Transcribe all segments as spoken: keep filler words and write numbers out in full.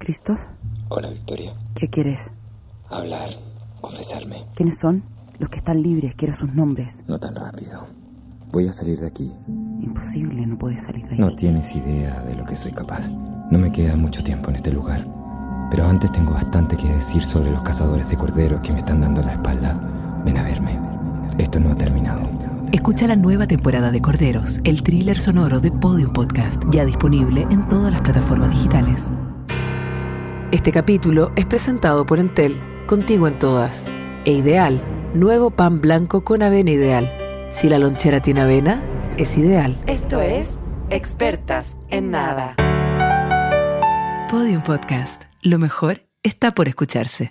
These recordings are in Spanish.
¿Christoph? Hola, Victoria. ¿Qué quieres? Hablar, confesarme. ¿Quiénes son? Los que están libres, quiero sus nombres. No tan rápido. Voy a salir de aquí. Imposible, no puedes salir de ahí. No tienes idea de lo que soy capaz. No me queda mucho tiempo en este lugar. Pero antes tengo bastante que decir sobre los cazadores de corderos que me están dando la espalda. Ven a verme. Esto no ha terminado. Escucha la nueva temporada de Corderos, el thriller sonoro de Podium Podcast, ya disponible en todas las plataformas digitales. Este capítulo es presentado por Entel, contigo en todas. E Ideal, nuevo pan blanco con avena Ideal. Si la lonchera tiene avena, es ideal. Esto es Expertas en Nada. Podium Podcast. Lo mejor está por escucharse.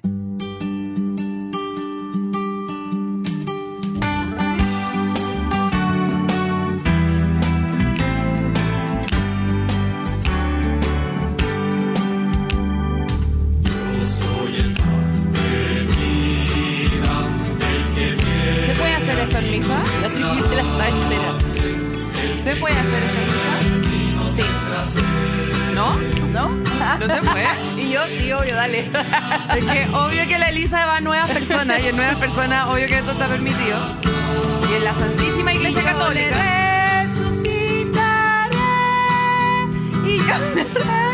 ¿Se puede hacer esto en misa? La triqui se la sabe entera. ¿Se puede hacer esto en misa? Sí. ¿No? ¿No? ¿No se puede? Y yo, sí, obvio, dale. Es que obvio que la Elisa va a nuevas personas y en nuevas personas obvio que esto está permitido. Y en la Santísima Iglesia Y yo Católica. le resucitaré. Y yo le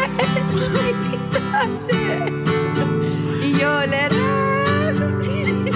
resucitaré. Y yo le resucitaré.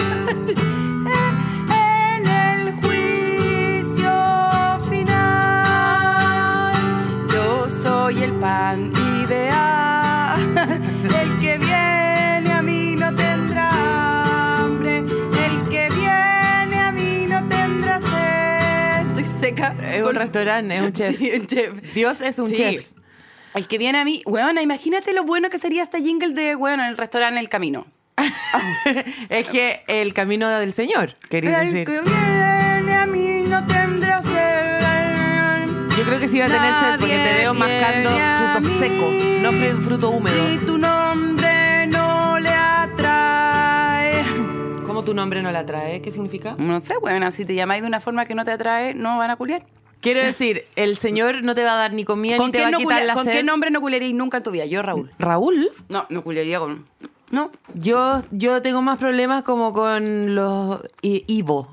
En el juicio final. Yo soy el pan ideal. El que viene a mí no tendrá hambre. El que viene a mí no tendrá sed. Estoy seca. Es un Con- restaurante, es un chef. Sí, un chef. Dios es un Sí. chef. El que viene a mí, weona, imagínate lo bueno que sería este jingle de, weona, en el restaurante El Camino. Es que el camino del Señor, quería El decir. que viene a mí no tendrá sed. Yo creo que sí va a tener sed porque te veo Nadie mascando viene a fruto mí seco, no fru- fruto húmedo. Si tu nombre no le atrae. ¿Cómo tu nombre no la trae? ¿Qué significa? No sé, weona, si te llamáis de una forma que no te atrae, no van a culiar. Quiero decir, el Señor no te va a dar ni comida ni te va a no quitar culia- la ¿Con sed. qué nombre no culiaríais nunca en tu vida? Yo, Raúl. ¿Raúl? No, no culiaría con... No. Yo, yo tengo más problemas como con los... I- Ivo.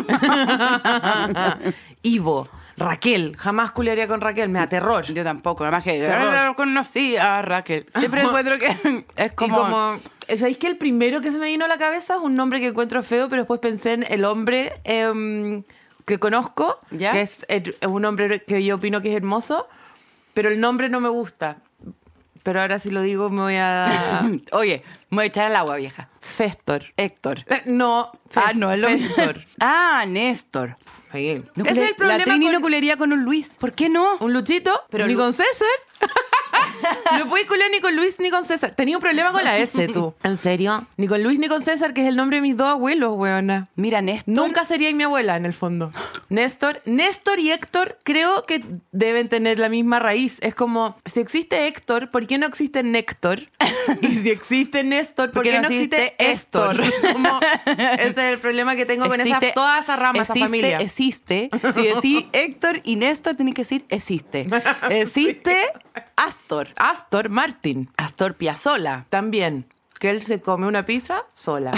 Ivo. Raquel. Jamás culiaría con Raquel. Me da terror. Yo tampoco, además que Terror. yo conocí a Raquel. Siempre encuentro que es Y como... como... ¿Sabéis que el primero que se me vino a la cabeza es un nombre que encuentro feo, pero después pensé en el hombre em, que conozco, ¿Ya? que es, eh, un hombre que yo opino que es hermoso, pero el nombre no me gusta. Pero ahora si lo digo me voy a... Oye, me voy a echar al agua, vieja. Festor. Héctor. Eh, No, Ah, Fes- no, es lo mismo. Festor. Ah, Néstor. Ahí. No Ese culé- es el problema La Trini con- no culería con un Luis. ¿Por qué no? Un Luchito, Pero ni Lu- con César. No puedes culiar ni con Luis ni con César. Tenía un problema con la S, tú. ¿En serio? Ni con Luis ni con César, que es el nombre de mis dos abuelos, weona. Mira, Néstor. Nunca sería mi abuela, en el fondo. Néstor, Néstor y Héctor creo que deben tener la misma raíz. Es como, si existe Héctor, ¿por qué no existe Néctor? Y si existe Néstor, ¿por, qué no existe Éstor? Como, ese es el problema que tengo con Existe- esa, toda esa rama, esa existe, familia. Existe. Si decís Héctor y Néstor, tenés que decir existe. Existe Astor. Astor Martin, Astor Piazzolla. también. Que él se come una pizza sola.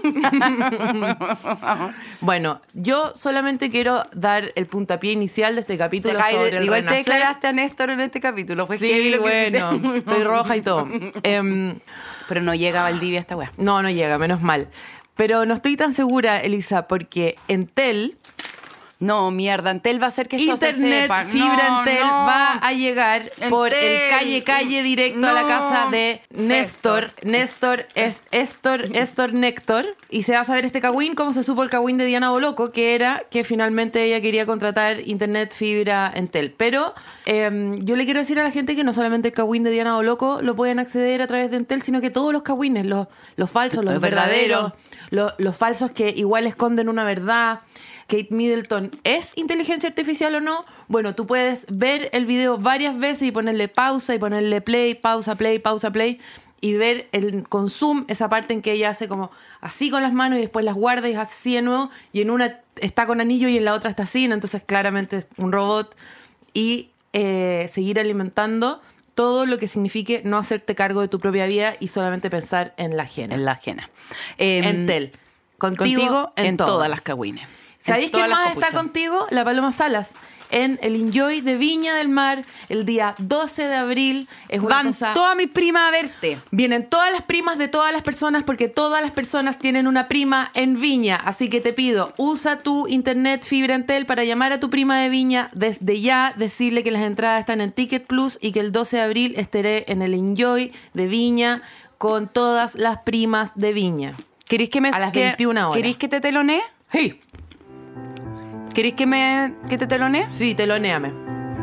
Bueno, yo solamente quiero dar el puntapié inicial de este capítulo Ay, sobre el igual te renacer. declaraste a Néstor en este capítulo. Fue heavy Sí, lo que bueno, hiciste. estoy roja y todo. Em, Pero no llega a Valdivia esta weá. no, no llega, menos mal. Pero no estoy tan segura, Elisa, porque Entel, No, mierda, Entel va a hacer que esto se Internet, sepa. fibra No, Entel, no. va a llegar por el Entel. calle, calle directo a la No. casa de Néstor. Néstor es Estor, Estor Néctor. Y se va a saber este cagüín, como se supo el cagüín de Diana Boloco, que era que finalmente ella quería contratar Internet, fibra Entel. Pero eh, yo le quiero decir a la gente que no solamente el cagüín de Diana Boloco lo pueden acceder a través de Entel, sino que todos los cagüines, los, los falsos, los Los verdaderos, verdaderos. los, los falsos que igual esconden una verdad. Kate Middleton es inteligencia artificial o no, bueno, tú puedes ver el video varias veces y ponerle pausa y ponerle play, pausa, play, pausa, play y ver el con zoom esa parte en que ella hace como así con las manos y después las guarda y hace así de nuevo y en una está con anillo y en la otra está así, ¿no? Entonces claramente es un robot y eh, seguir alimentando todo lo que signifique no hacerte cargo de tu propia vida y solamente pensar en la ajena. En la ajena. Eh, Entel. Contigo, contigo en, en todas. todas las cagüines. ¿Sabéis quién más está copuchas. contigo? La Paloma Salas. En el Enjoy de Viña del Mar, el día doce de abril. Es una Van cosa... todas mis primas a verte. Vienen todas las primas de todas las personas porque todas las personas tienen una prima en Viña. Así que te pido, usa tu internet fibra Entel para llamar a tu prima de Viña desde ya, decirle que las entradas están en Ticket Plus y que el doce de abril estaré en el Enjoy de Viña con todas las primas de Viña. ¿Queréis que me A las que- veintiuna horas. ¿Queréis que te telonee? Sí, ¿Queréis que me que te telonee? sí, telonéame.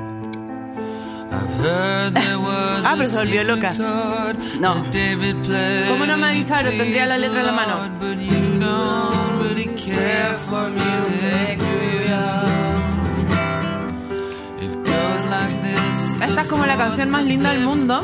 Ah, pero se volvió loca. No. ¿Cómo no me avisaron? Tendría la letra en la mano. Esta es como la canción más linda del mundo.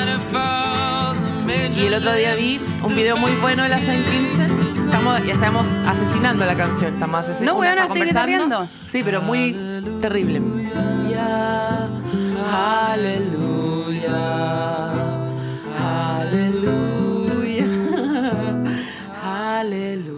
Y el otro día vi un video muy bueno de la Saint Vincent. Estamos, ya estamos asesinando la canción. Estamos asesinando. No, Una weona, está estoy conversando. guitarreando. Sí, pero muy terrible. Ya, aleluya, aleluya, aleluya.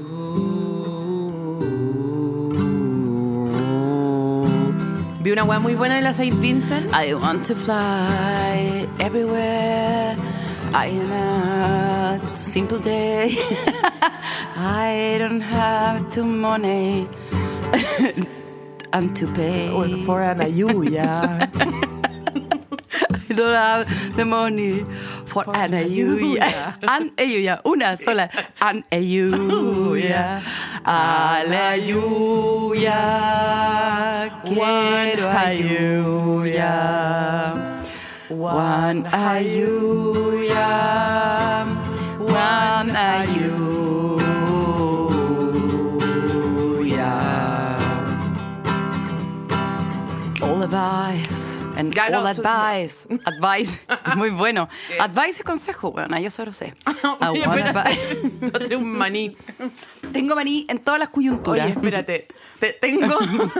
Vi una weá muy buena de la Saint Vincent. I want to fly everywhere. I am a simple day. I don't have too money and to pay. Bueno, for an ayuya. I don't have the money for, For an an ayuya. An ayuya, una sola. An ayuya. A la ayuya. Quiero ayuya. One ayuya. One ayuya. All advice. And Ya, no, all su- advice. Advice. Muy bueno. Advice es consejo, bueno, yo solo sé. I Oye, wanna espérate. buy- Yo tengo un maní. Tengo maní en todas las coyunturas. Oye, espérate. Te, tengo...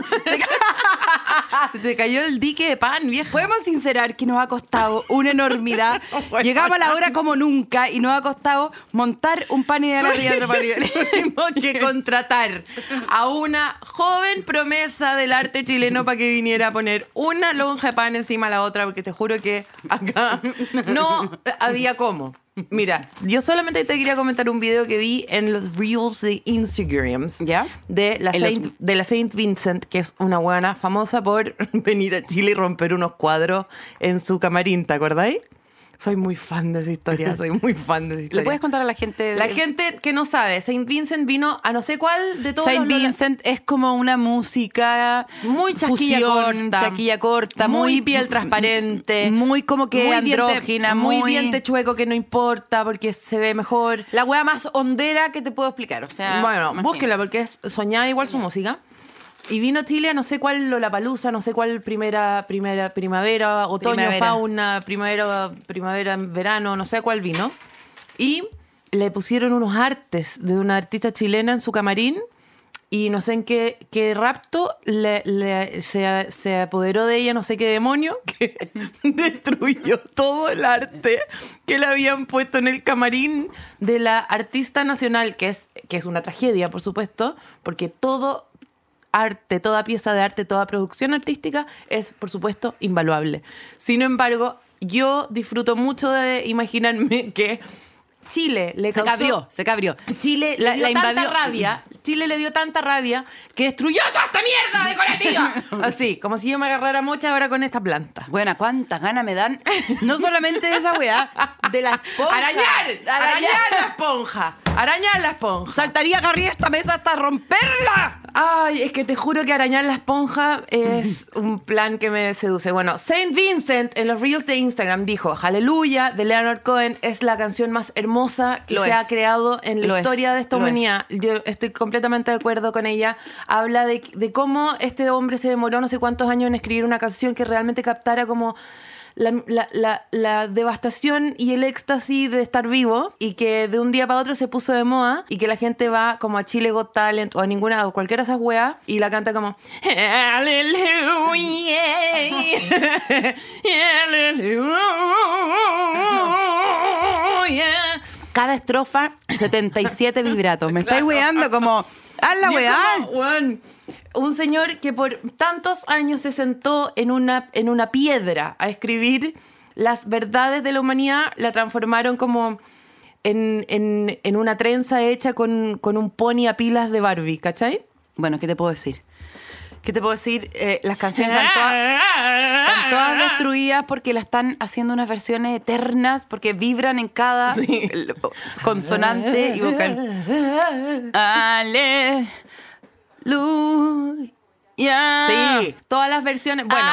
Se te cayó el dique de pan, vieja. Podemos sincerar que nos ha costado una enormidad. Bueno, Llegamos a la hora como nunca y nos ha costado montar un pan ideal arriba de otro pan ideal. Tuvimos que contratar a una joven promesa del arte chileno para que viniera a poner una lonja de pan encima de la otra, porque te juro que acá no había cómo. Mira, yo solamente te quería comentar un video que vi en los Reels de Instagram ¿Ya? de la En los- Saint, de la Saint Vincent, que es una buena famosa por venir a Chile y romper unos cuadros en su camarín, ¿te acordáis? Soy muy fan de esa historia, soy muy fan de esa historia. ¿Le puedes contar a la gente? de- La gente que no sabe, Saint Vincent vino a no sé cuál de todos Saint los- Vincent es como una música muy chaquilla fusión, corta, chaquilla corta, muy, muy piel transparente, muy como que muy diente- andrógina, muy, muy- diente chueco que no importa porque se ve mejor. la wea más hondera que te puedo explicar, o sea, Bueno, imagínate. búsquela porque es soñada igual su música. Y vino a Chile a no sé cuál Lollapalooza, no sé cuál primera, primera primavera, otoño, Primavera. fauna, primavera, primavera, verano, no sé cuál vino. Y le pusieron unos artes de una artista chilena en su camarín y no sé en qué, qué rapto le, le- se, se apoderó de ella, no sé qué demonio, que destruyó todo el arte que le habían puesto en el camarín de la artista nacional, que es, que es una tragedia, por supuesto, porque todo arte, toda pieza de arte, toda producción artística es, por supuesto, invaluable. Sin embargo, yo disfruto mucho de imaginarme que Chile le se causó... cabrió, se cabrió. Chile La- le dio la tanta invadió. rabia, Chile le dio tanta rabia que destruyó toda esta mierda decorativa. Así, como si yo me agarrara mocha ahora con esta planta. Buena, cuántas ganas me dan, no solamente de esa weá, de la esponja. ¡Arañar! ¡Arañar la esponja! ¡Arañar la esponja! Saltaría arriba esta mesa hasta romperla. Ay, es que te juro que arañar la esponja es un plan que me seduce. Bueno, Saint Vincent en los Reels de Instagram dijo: Hallelujah de Leonard Cohen es la canción más hermosa que Lo se es. ha creado en la Lo es. historia de esta Lo es. humanidad. Yo estoy completamente de acuerdo con ella. Habla de, de cómo este hombre se demoró no sé cuántos años en escribir una canción que realmente captara como la, la, la, la devastación y el éxtasis de estar vivo, y que de un día para otro se puso de moda, y que la gente va como a Chile Got Talent o a ninguna o cualquiera de esas weas y la canta como Hallelujah, Hallelujah. Cada estrofa, setenta y siete vibratos. Me estáis weando como... ¡Haz la Y es weá! como, weón, un señor que por tantos años se sentó en una, en una piedra a escribir las verdades de la humanidad, la transformaron como en, en, en una trenza hecha con, con un pony a pilas de Barbie, ¿cachai? Bueno, ¿qué te puedo decir? ¿Qué te puedo decir? Eh, las canciones están todas, están todas destruidas porque las están haciendo unas versiones eternas, porque vibran en cada Sí. consonante y vocal. Aleluya. Sí, todas las versiones. Bueno,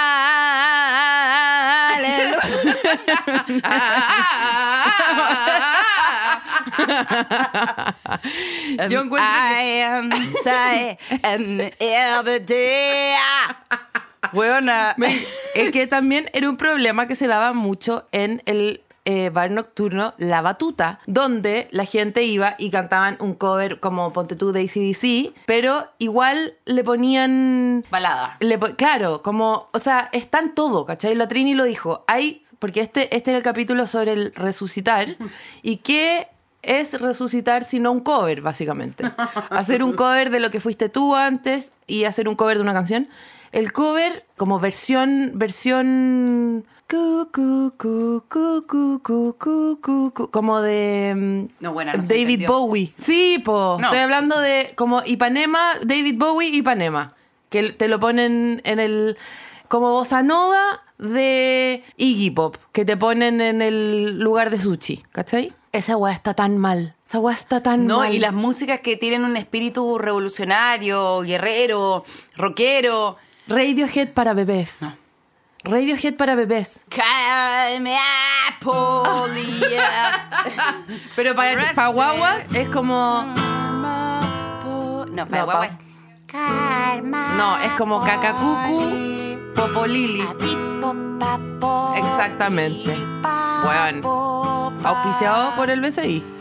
yo encuentro I am say and every day. Weona. es que también era un problema que se daba mucho en el eh, bar nocturno La Batuta, donde la gente iba y cantaban un cover como Ponte tú de A C D C, pero igual le ponían... Balada. Le po- claro, como, o sea, está en todo, ¿cachai? La Trini lo dijo. Hay, porque este, este era el capítulo sobre el resucitar. ¿Y qué es resucitar sino un cover, básicamente? Hacer un cover de lo que fuiste tú antes y hacer un cover de una canción. El cover como versión, versión... cu, cu, cu, cu, cu, cu, cu, cu, cu, como de mm, No, buena, no se David entendió. Bowie. Sí, po. No. Estoy hablando de como Ipanema, David Bowie, Ipanema. Que te lo ponen en el... Como bossa nova de Iggy Pop. Que te ponen en el lugar de sushi. ¿Cachai? Esa weá está tan mal. Esa weá está tan No, mal. y las músicas que tienen un espíritu revolucionario, guerrero, rockero. Radiohead para bebés. No. Radiohead para bebés. Calme a polia. Pero para, Rest para guaguas es como... No, No, para pa- guaguas. No, es como cacacucu, popolili. Exactamente. Weón. Auspiciado por el B C I.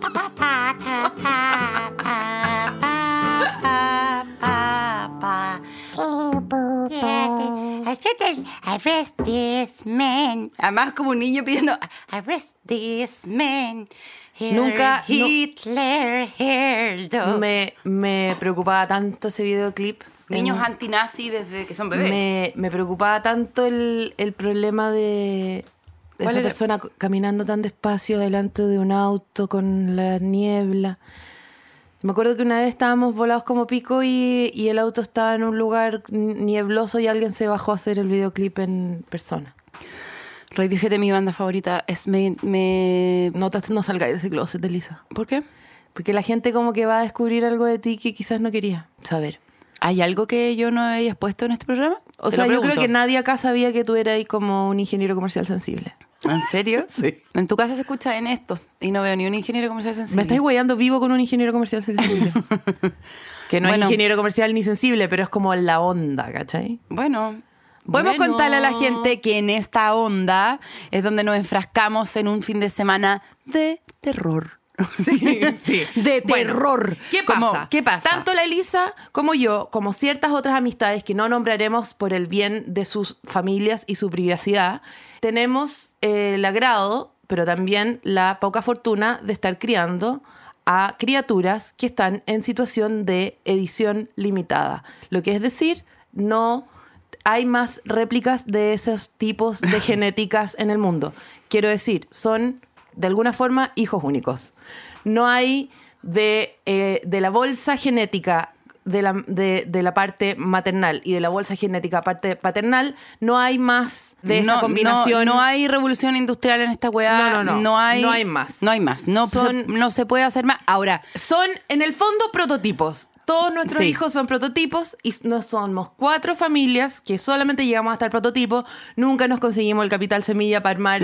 Arrest this man. Además, como un niño pidiendo Arrest this man. Here Nunca- no- Hitler, here the-" Me, me preocupaba tanto ese videoclip. Niños En- antinazi desde que son bebés. me, me preocupaba tanto el, el problema de, de ¿Cuál esa era? persona c- caminando tan despacio delante de un auto con la niebla. Me acuerdo que una vez estábamos volados como pico y, y el auto estaba en un lugar niebloso y alguien se bajó a hacer el videoclip en persona. Radiohead es mi banda favorita. Es me, me... No, te- no salgáis de ese closet, Elisa. ¿Por qué? Porque la gente como que va a descubrir algo de ti que quizás no quería saber. ¿Hay algo que yo no hayas puesto en este programa? O Te sea, lo yo creo pregunto. que nadie acá sabía que tú eras ahí como un ingeniero comercial sensible. ¿En serio? Sí. En tu casa se escucha en esto y no veo ni un ingeniero comercial sensible. Me estáis hueando vivo con un ingeniero comercial sensible. Que no Bueno. es ingeniero comercial ni sensible, pero es como la onda, ¿cachai? Bueno, podemos Bueno. contarle a la gente que en esta onda es donde nos enfrascamos en un fin de semana de terror. Sí, sí. De Bueno, terror. ¿Qué Como, pasa? ¿Qué pasa? Tanto la Elisa como yo, como ciertas otras amistades que no nombraremos por el bien de sus familias y su privacidad, tenemos eh, el agrado, pero también la poca fortuna de estar criando a criaturas que están en situación de edición limitada. Lo que es decir, no hay más réplicas de esos tipos de genéticas en el mundo. Quiero decir, son de alguna forma hijos únicos. No hay de, eh, de la bolsa genética de la, de, de la parte maternal y de la bolsa genética parte paternal, no hay más de esa no, combinación. No, no hay revolución industrial en esta weá. No, no, no. No hay, No hay más. No hay más. No, Son- se, no se puede hacer más. Ahora, Son, en el fondo, prototipos. Todos nuestros Sí. hijos son prototipos y no somos cuatro familias que solamente llegamos hasta el prototipo. Nunca nos conseguimos el capital semilla para armar No.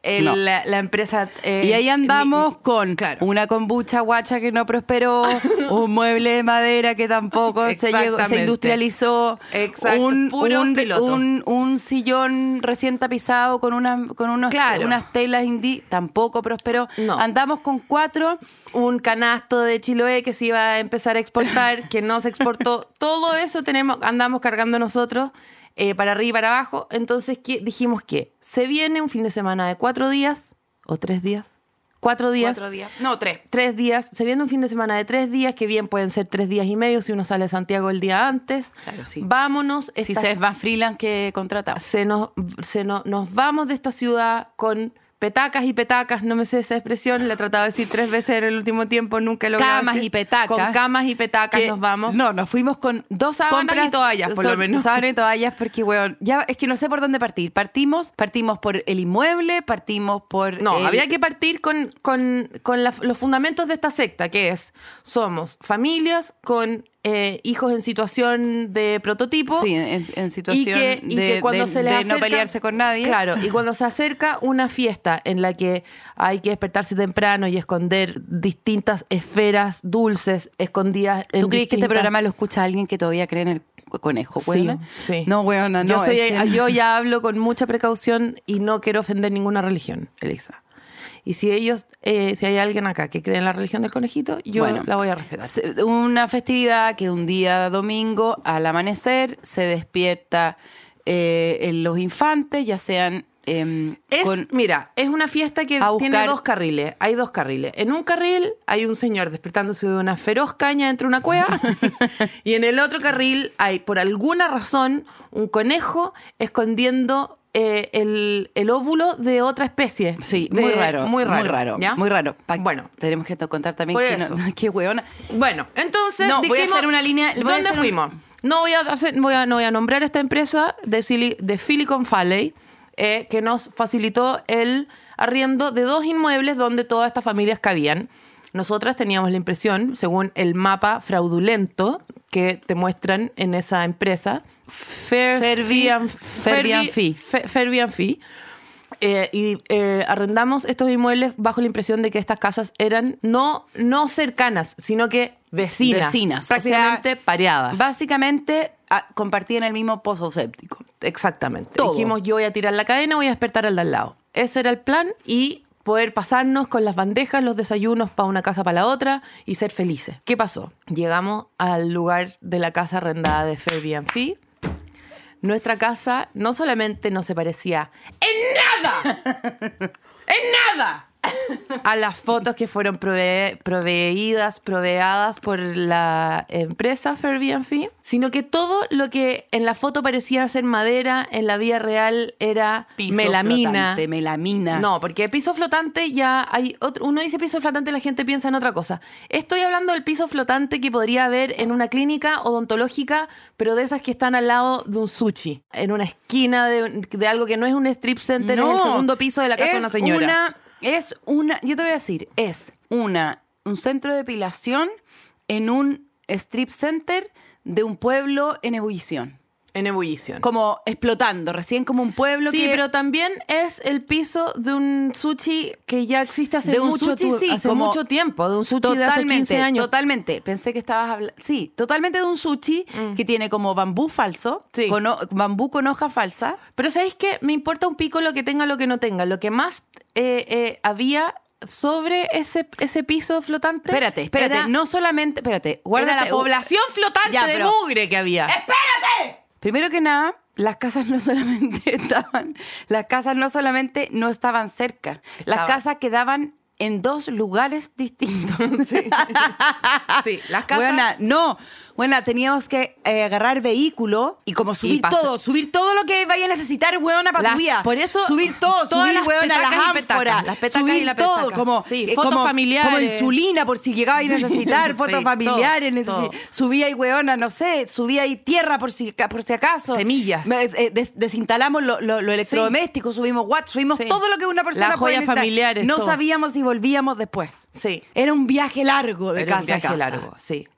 el- No. la, la empresa... eh, Y ahí andamos mi- con claro. una kombucha guacha que no prosperó, un mueble de madera que tampoco se, llegó, se Exactamente. industrializó, Exacto, un, puro un, piloto. un, un sillón recién tapizado con, una, con unos, Claro. unas telas indí, tampoco prosperó. No. Andamos con cuatro. Un canasto de Chiloé que se iba a empezar a exportar, que no se exportó. Todo eso tenemos, andamos cargando nosotros eh, para arriba y para abajo. Entonces ¿qué? Dijimos que se viene un fin de semana de cuatro días o tres días. Cuatro días. Cuatro días. No, tres. Tres días. Se viene un fin de semana de tres días, que bien pueden ser tres días y medio si uno sale a Santiago el día antes. Claro, sí. Vámonos. Si esta- se es más freelance que contratado. se nos, se nos, nos vamos de esta ciudad con petacas y petacas, no me sé esa expresión, la he tratado de decir tres veces en el último tiempo, nunca he logrado Camas decir. y petacas. Con camas y petacas Que- nos vamos. No, nos fuimos con dos Sábanas compras. y toallas, por lo son- menos. Sábanas y toallas, porque, weón, ya es que no sé por dónde partir. Partimos, partimos por el inmueble, partimos por. No, el- habría que partir con, con, con la- los fundamentos de esta secta, que es, somos familias con eh, hijos en situación de prototipo. Sí, en, en situación y que, y de, que cuando de- se les de acerca, no pelearse con nadie. Claro, y cuando se acerca una fiesta en la que hay que despertarse temprano y esconder distintas esferas dulces escondidas en ¿Tú crees que este distintas- programa lo escucha alguien que todavía cree en el conejo, Sí, weona? sí. No, weona, no. yo, soy- es que- yo ya hablo con mucha precaución y no quiero ofender ninguna religión, Elisa. Y si ellos, eh, si hay alguien acá que cree en la religión del conejito, yo Bueno, la voy a respetar. se- Una festividad que un día domingo al amanecer se despierta eh, en los infantes, ya sean eh, Es, con- mira, es una fiesta que a buscar- tiene dos carriles. Hay dos carriles. En un carril hay un señor despertándose de una feroz caña dentro de una cueva. Y en el otro carril hay, por alguna razón, un conejo escondiendo eh, el, el óvulo de otra especie. Sí, De- muy raro. Muy raro. Muy raro. ¿ya? Muy raro. Pa- Bueno. Tenemos que to- contar también Por que eso. no, qué weona. Bueno, entonces No, voy a dijimos, hacer una línea- voy a ¿dónde hacer un- fuimos? No voy a hacer, voy a, no voy a nombrar esta empresa de, Sili- de Silicon Valley eh, que nos facilitó el arriendo de dos inmuebles donde todas estas familias cabían. Nosotras teníamos la impresión, según el mapa fraudulento que te muestran en esa empresa, Fair- Ferbi- Ferbi- Ferbi- Fe- Ferbi- eh, y eh, arrendamos estos inmuebles bajo la impresión de que estas casas eran no, no cercanas, sino que vecinas. Vecinas. Prácticamente O sea, pareadas. Básicamente ah, compartían el mismo pozo séptico. Exactamente. Todo. Dijimos, yo voy a tirar la cadena, voy a despertar al de al lado. Ese era el plan y poder pasarnos con las bandejas, los desayunos para una casa para la otra y ser felices. ¿Qué pasó? Llegamos al lugar de la casa arrendada de Airbnb. Nuestra casa no solamente no se parecía en nada, en nada, a las fotos que fueron prove- proveídas, proveadas por la empresa Airbnb, sino que todo lo que en la foto parecía ser madera, en la vida real era Piso melamina. flotante, melamina. No, porque piso flotante ya hay otro, uno dice piso flotante y la gente piensa en otra cosa. Estoy hablando del piso flotante que podría haber en una clínica odontológica, pero de esas que están al lado de un sushi, en una esquina de, de algo que no es un strip center, es el segundo piso de la casa de una señora. Una, es una, yo te voy a decir, es una, un centro de depilación en un strip center de un pueblo en ebullición. En ebullición. Como explotando, recién como un pueblo Sí, que... pero también es el piso de un sushi que ya existe hace, De un mucho, sushi, tu- sí, hace como- mucho tiempo, de un sushi de hace quince años. Totalmente, pensé que estabas hablando... Sí, totalmente de un sushi que tiene como bambú falso, Mm. Sí. con ho- bambú con hoja falsa. Pero ¿sabéis qué? Me importa un pico lo que tenga, lo que no tenga. Lo que más eh, eh, había sobre ese, ese piso flotante... Espérate, espérate, era- no solamente... Espérate, era guárdate... la población flotante Ya, de pero- mugre que había. Primero que nada, las casas no solamente estaban, las casas no solamente no estaban cerca, las Estaban. casas quedaban en dos lugares distintos. Sí. Sí, las casas... Buena, no, buena, teníamos que eh, agarrar vehículo y como subir pasa- todo, subir todo lo que vaya a necesitar, weona, para Las- tu vida. por eso, subir todo, todas subir, las weona, las petacas y petacas, ánforas, las petacas subir y la todo, petaca. como, Sí, eh, fotos como, familiares. como insulina por si llegaba a necesitar, Sí, fotos sí, familiares, todo, necesi- todo. subía ahí, weona, no sé, subía ahí tierra por si, por si acaso. Semillas. Me- eh, des- desinstalamos lo, lo- lo electrodoméstico, subimos WhatsApp, subimos Sí. todo lo que una persona Las puede joyas necesitar. familiares, No todo. sabíamos si volvíamos después. Sí. Era un viaje largo de Era casa un viaje a casa. largo, sí.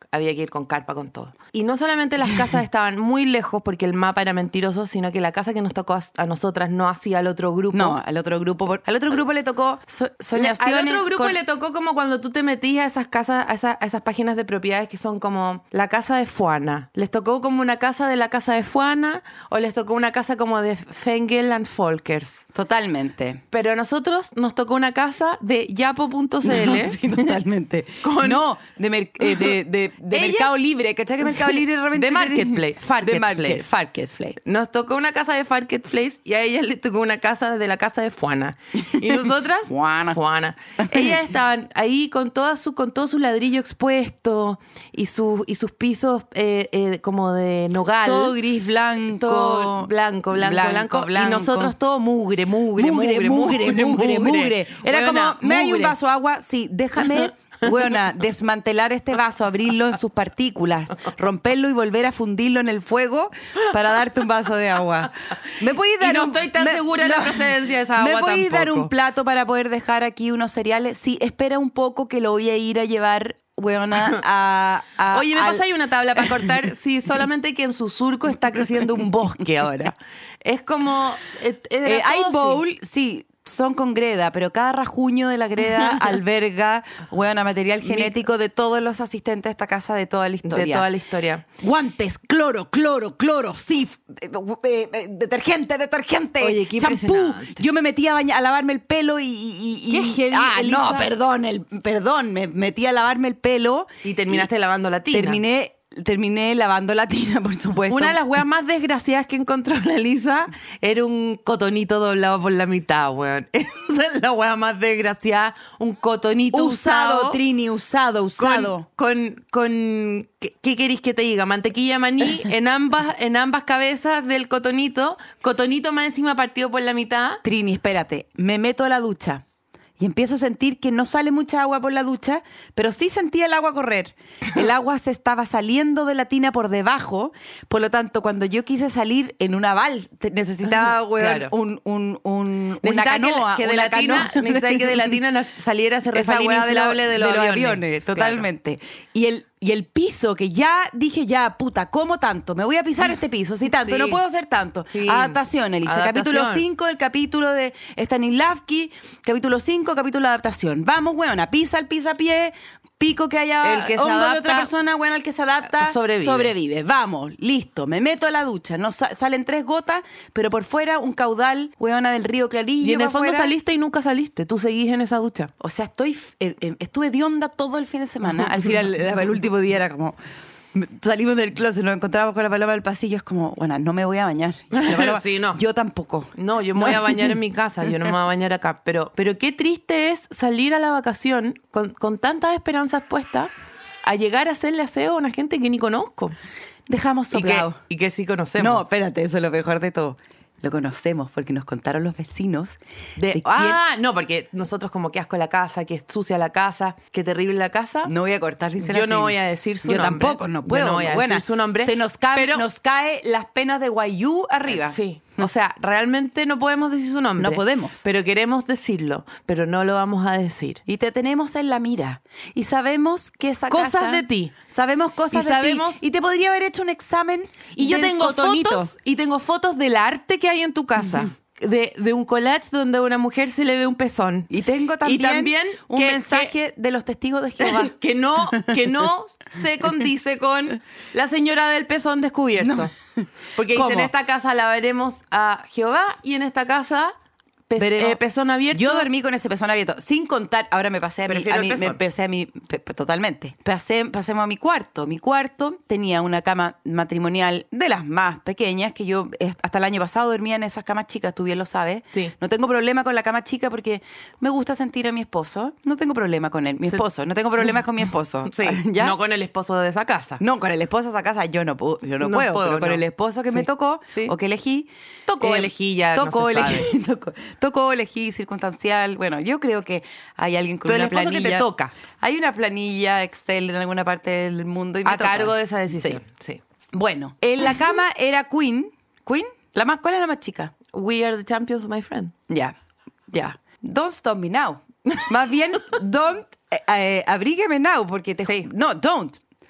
había que ir con carpa, con todo. Y no solamente las casas estaban muy lejos porque el mapa era mentiroso, sino que la casa que nos tocó a, a nosotras no hacía al otro grupo. No, al otro grupo. Por, al otro grupo le tocó so, soñaciones. Al otro grupo con... le tocó como cuando tú te metías a esas casas, a, esa, a esas páginas de propiedades que son como la casa de Fuana. Les tocó como una casa de la casa de Fuana o les tocó una casa como de Fengel and Folkers. Totalmente. Pero a nosotros nos tocó una casa de yapo punto c l. No, sí, totalmente. Con... No, de, mer eh, de, de, de Ella... Mercado Libre. ¿Cachai que Mercado Libre realmente... De Marketplace. De market, Marketplace. Nos tocó una casa de Marketplace y a ella le tocó una casa de la casa de Fuana. Y nosotras... Fuana. Fuana. Ellas estaban ahí con, toda su, con todo su ladrillo expuesto y, su, y sus pisos eh, eh, como de nogal. Todo gris, blanco. Todo blanco, blanco, blanco, blanco, blanco. Y nosotros todo mugre, mugre, mugre, mugre, mugre, mugre. mugre. Era Buena, como, ¿me hay un mugre. vaso de agua? Sí, déjame... Buena, desmantelar este vaso, abrirlo en sus partículas, romperlo y volver a fundirlo en el fuego para darte un vaso de agua. ¿Me podéis dar y no un, estoy tan me, segura de no, la procedencia de esa agua ¿Me podéis tampoco. dar un plato para poder dejar aquí unos cereales? Sí, espera un poco que lo voy a ir a llevar... Weona, a, a, Oye, me al... pasa ahí una tabla para cortar. Sí, solamente que en su surco está creciendo un bosque ahora. Es como... Eh, eh, hay bowl, sí, son con greda, pero cada rajuño de la greda alberga, weona, material genético de todos los asistentes de esta casa de toda la historia. De toda la historia. Guantes, cloro, cloro, cloro, sif, eh, eh, eh, detergente, detergente, Oye, qué champú. impresionante. Yo me metí a, baña, a lavarme el pelo y... y, y Qué heavy, ah, Elisa. no, perdón, el, perdón, me metí a lavarme el pelo. Y terminaste lavando la tina. Terminé... Terminé lavando la tina, por supuesto. Una de las weas más desgraciadas que encontró la Lisa era un cotonito doblado por la mitad, weón. Esa es la wea más desgraciada. Un cotonito usado. Usado, Trini, usado, usado. Con, con, con ¿qué, qué queréis que te diga? Mantequilla maní en ambas, en ambas cabezas del cotonito. Cotonito más encima partido por la mitad. Trini, espérate. Me meto a la ducha. Y empiezo a sentir que no sale mucha agua por la ducha, pero sí sentía el agua correr. El agua se estaba saliendo de la tina por debajo, por lo tanto, cuando yo quise salir en una balsa, necesitaba, weón, Claro. un, un, un, una Necesitaba canoa. que, que de una la tina, canoa. necesitaba que de la tina nas- saliera ese Esa refalín weá de, lo- inflable de los, de los aviones. aviones, Claro. totalmente. Y el Y el piso, que ya dije, ya, puta, ¿cómo tanto? Me voy a pisar este piso, si tanto, Sí. no puedo hacer tanto. Sí. Adaptación, Elisa. Adaptación. Capítulo cinco, el capítulo de Stanislavski. Capítulo cinco, capítulo de adaptación. Vamos, weona, pisa el pisapié, pico que haya El que se hongo de adapta, otra persona, weona, el que se adapta, sobrevive. sobrevive. Vamos, listo, me meto a la ducha. No sa- salen tres gotas, pero por fuera un caudal, weona, del río Clarillo. Y en el pa' fondo afuera. saliste y nunca saliste. Tú seguís en esa ducha. O sea, estoy f- eh, eh, estuve de onda todo el fin de semana. Al final, el, el último día era como... Salimos del closet, nos encontramos con la Paloma del pasillo. Es como, bueno, no me voy a bañar. Y la Paloma, Sí, no. Yo tampoco. No, yo me voy a bañar en mi casa, yo no me voy a bañar acá. Pero, pero qué triste es salir a la vacación con, con tantas esperanzas puestas a llegar a hacerle aseo a una gente que ni conozco. Dejamos Y que, soplado. y que sí conocemos. No, espérate, eso es lo mejor de todo. Lo conocemos porque nos contaron los vecinos. De- de quién- ah, no, porque nosotros como que asco la casa, que sucia la casa, que terrible la casa. No voy a cortar sin Yo no voy a decir su Yo nombre. tampoco, no Yo puedo. no voy a Buena. decir su nombre, Se nos cae, pero- nos cae las penas de Guayú arriba. Sí, o sea, realmente no podemos decir su nombre. No podemos. Pero queremos decirlo, pero no lo vamos a decir. Y te tenemos en la mira. Y sabemos que esa Cosas casa... de ti. Sabemos cosas Y de sabemos- ti. Y te podría haber hecho un examen. Y yo del tengo cotonito. fotos y tengo fotos del arte que hay en tu casa. De, de un collage donde a una mujer se le ve un pezón. Y tengo también, Y también un que- mensaje de los testigos de Jehová. que no, que no se condice con la señora del pezón descubierto. Porque dice, ¿Cómo? en esta casa la veremos a Jehová y en esta casa pe- Veremos- eh, pezón abierto. Yo dormí con ese pezón abierto, sin contar, ahora me pasé a mi, Prefiero a mi- el pezón. me pasé a mi, pe- pe- totalmente. Pasé, pasemos a mi cuarto. Mi cuarto tenía una cama matrimonial de las más pequeñas, que yo eh, hasta el año pasado dormía en esas camas chicas, tú bien lo sabes. Sí. No tengo problema con la cama chica porque me gusta sentir a mi esposo. No tengo problema con él, mi Sí. esposo. No tengo problemas con mi esposo. Sí, ¿Ya? no con el esposo de esa casa. No, con el esposo de esa casa yo no, puedo, yo no, No puedo, puedo, pero con no. el esposo que me Sí, tocó sí. o que elegí. Tocó, elegí, ya no Tocó, se elegí, sabe. tocó, tocó, elegí, circunstancial. Bueno, yo creo que hay alguien con Tú el una esposo que te planilla. toca. Hay una planilla Excel en alguna parte del mundo. Y me A toca. cargo de esa decisión. Sí. Sí. Bueno, en la cama era Queen. ¿Queen? La más, ¿cuál es la más chica? We are the champions, my friend. Ya, ya. Don't stop me now. Más bien, don't, eh, eh, abrígueme now, porque te... Sí. No, don't.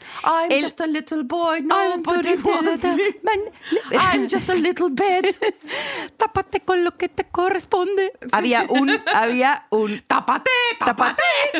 I'm El- just a little boy, I'm nobody wants me. I'm just a little bed. Tápate con lo que te corresponde. Había un, había un ¡Tápate, tápate,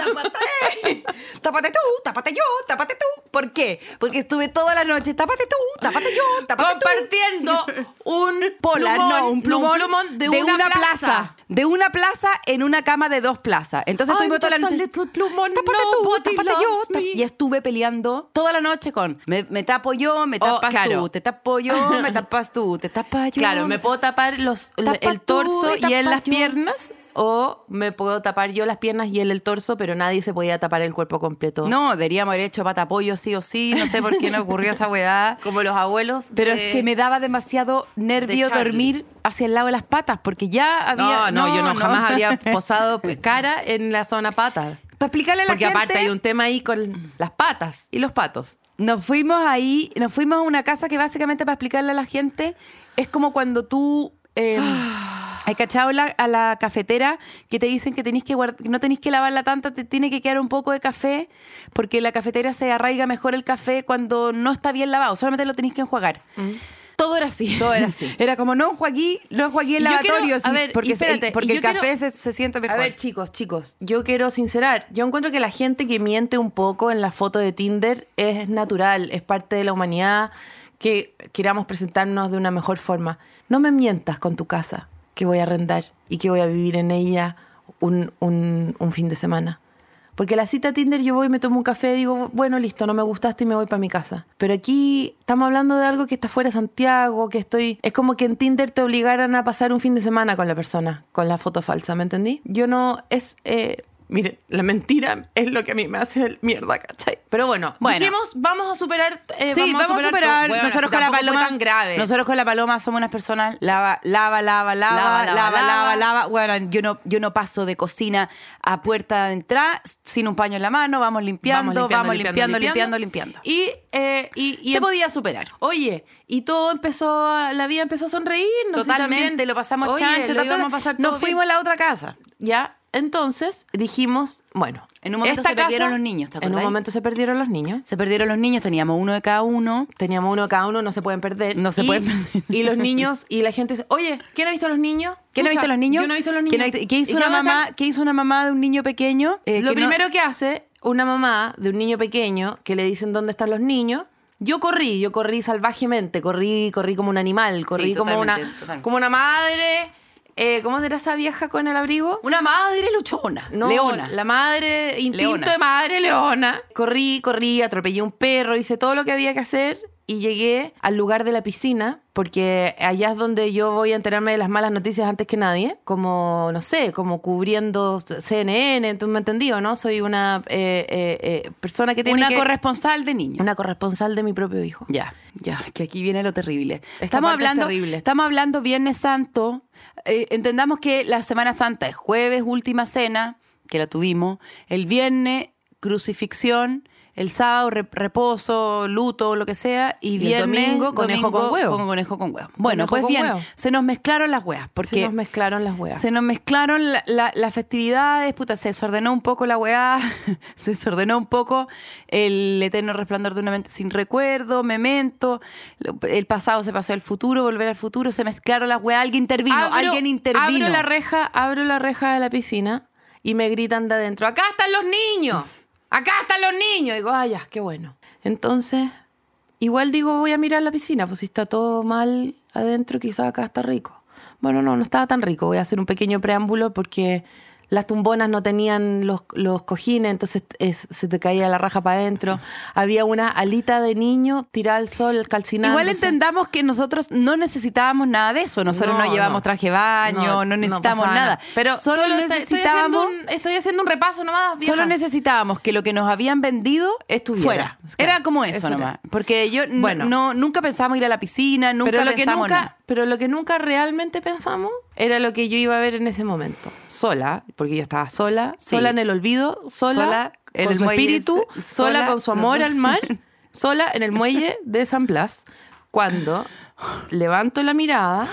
tápate, tápate tú, tápate yo, tápate tú. ¿Por qué? Porque estuve toda la noche, tápate tú, tápate yo, tápate tú. Compartiendo un Polar, plumón, no, un plumón, plumón de, una, plaza. De una plaza en una cama de dos plazas. Entonces I'm estuvimos toda la just a noche. little plumón, Tápate tú, nobody tápate yo. loves tá- me. Y estuve peleando toda la noche con me, me tapo yo, me Oh, tapas claro. tú, te tapo yo, me tapas tú, te tapas yo. Claro, me puedo tapar los, Tapas el tú torso y y él tapas las yo. piernas, o me puedo tapar yo las piernas y él el torso, pero nadie se podía tapar el cuerpo completo. No, deberíamos haber hecho patapollo sí o sí. No sé por qué no ocurrió esa weá. Como los abuelos. Pero de- es que me daba demasiado nervio de Charlie. dormir hacia el lado de las patas, porque ya había... No, no, yo no, jamás habría posado cara en la zona pata. Para explicarle a la Porque gente... aparte hay un tema ahí con las patas y los patos. Nos fuimos ahí, nos fuimos a una casa que básicamente, para explicarle a la gente, es como cuando tú... Eh, hay cachado la- a la cafetera que te dicen que tenés que guard- no tenés que lavarla tanta, te tiene que quedar un poco de café, porque la cafetera se arraiga mejor el café cuando no está bien lavado, solamente lo tenés que enjuagar. Todo era así. Todo era así. Era como no enjuagué, no enjuagué el Y yo lavatorio, quiero- sí, a ver, porque, y espérate, el, porque y el yo café quiero- se, se siente mejor. A ver, chicos, chicos, yo quiero sincerar. Yo encuentro que la gente que miente un poco en la foto de Tinder es natural, es parte de la humanidad, que queramos presentarnos de una mejor forma. No me mientas con tu casa, que voy a arrendar y que voy a vivir en ella un, un, un fin de semana. Porque la cita Tinder yo voy, me tomo un café y digo, bueno, listo, no me gustaste y me voy para mi casa. Pero aquí estamos hablando de algo que está fuera de Santiago, que estoy... Es como que en Tinder te obligaran a pasar un fin de semana con la persona, con la foto falsa, ¿me entendí? Yo no... Es... Eh, miren, la mentira es lo que a mí me hace mierda, ¿cachai? Pero bueno, Bueno. dijimos, vamos a superar... eh, Sí, vamos, a superar. todo. Bueno, nosotros con la tampoco fue paloma. tan grave. Nosotros con la paloma somos unas personas lava, lava, lava, lava, Lava, lava, lava, lava, lava, lava. Bueno, yo no, yo no paso de cocina a puerta de entrada sin un paño en la mano. Vamos limpiando, vamos limpiando, limpiando, limpiando. Y, eh, y, y Se podía superar. Oye, y todo empezó, a- la vida empezó a sonreírnos. y Totalmente, también- lo pasamos Oye, chancho. lo ta, ta, íbamos a pasar Nos todo fuimos bien. a la otra casa. Ya, entonces dijimos, bueno. En un momento esta se perdieron casa- los niños, ¿te En un acordáis? momento se perdieron los niños. Se perdieron los niños, teníamos uno de cada uno. Teníamos uno cada uno, no se pueden perder. No se Y- pueden perder. Y los niños, y la gente dice, oye, ¿quién ha visto a los niños? ¿Quién ha Chucha, visto los niños? Yo no he visto los niños. ¿Quién ha visto- ¿Qué hizo, ¿Y una va a mamá, estar? ¿Qué hizo una mamá de un niño pequeño? Eh, Lo que no- primero que hace una mamá de un niño pequeño, que le dicen dónde están los niños. Yo corrí, yo corrí salvajemente, corrí, corrí como un animal, corrí Sí, como una, totalmente, totalmente. como una madre. Eh, ¿Cómo será esa vieja con el abrigo? Una madre luchona, No, leona. la madre, instinto Leona. de madre leona. Corrí, corrí, atropellé un perro, hice todo lo que había que hacer y llegué al lugar de la piscina, porque allá es donde yo voy a enterarme de las malas noticias antes que nadie, como, no sé, como cubriendo C N N, ¿tú me entendí o no? Soy una eh, eh, eh, persona que tiene Una que... corresponsal de niños. Una corresponsal de mi propio hijo. Ya, ya, que aquí viene lo terrible. Esta Estamos parte es hablando, terrible. estamos hablando Viernes Santo. Eh, entendamos que la Semana Santa es jueves, última cena, que la tuvimos. El viernes, crucifixión. El sábado, re- reposo, luto, lo que sea. Y, Y el viernes, domingo, conejo con huevo. Con conejo con huevo. Bueno, Conejo pues con bien, huevo. se nos mezclaron las hueas. Porque Se nos mezclaron las weas. se nos mezclaron la- la- las festividades, puta, se desordenó un poco la weá, se desordenó un poco el eterno resplandor de una mente sin recuerdo, Memento, el pasado se pasó al futuro, volver al futuro, se mezclaron las weas, alguien intervino, Abro- alguien intervino. Abro la reja, abro la reja de la piscina y me gritan de adentro, ¡acá están los niños! ¡Acá están los niños! Y digo, ¡ay, ya, qué bueno! Entonces, igual digo, voy a mirar la piscina, pues si está todo mal adentro, quizás acá está rico. Bueno, no, no estaba tan rico. Voy a hacer un pequeño preámbulo porque las tumbonas no tenían los, los cojines, entonces es- se te caía la raja para adentro. Había una alita de niño tirada al sol, calcinada. Igual entendamos que nosotros no necesitábamos nada de eso. Nosotros no, No, llevamos no. traje de baño, no, necesitamos pasaba nada. Pero solo, solo estoy- necesitábamos... Estoy haciendo, un, estoy haciendo un repaso nomás, vieja. Solo necesitábamos que lo que nos habían vendido Estuviera. fuera. Claro, Era como eso, eso era. nomás. Porque yo n- Bueno. no, nunca pensábamos ir a la piscina, nunca pero lo que pensamos nunca, nada. pero lo que nunca realmente pensamos era lo que yo iba a ver en ese momento. Sola, porque yo estaba sola, Sí. sola en el olvido, sola, Sola en con el su muelle, espíritu, s- sola, sola- con su amor al mar, sola en el muelle de San Blas, cuando levanto la mirada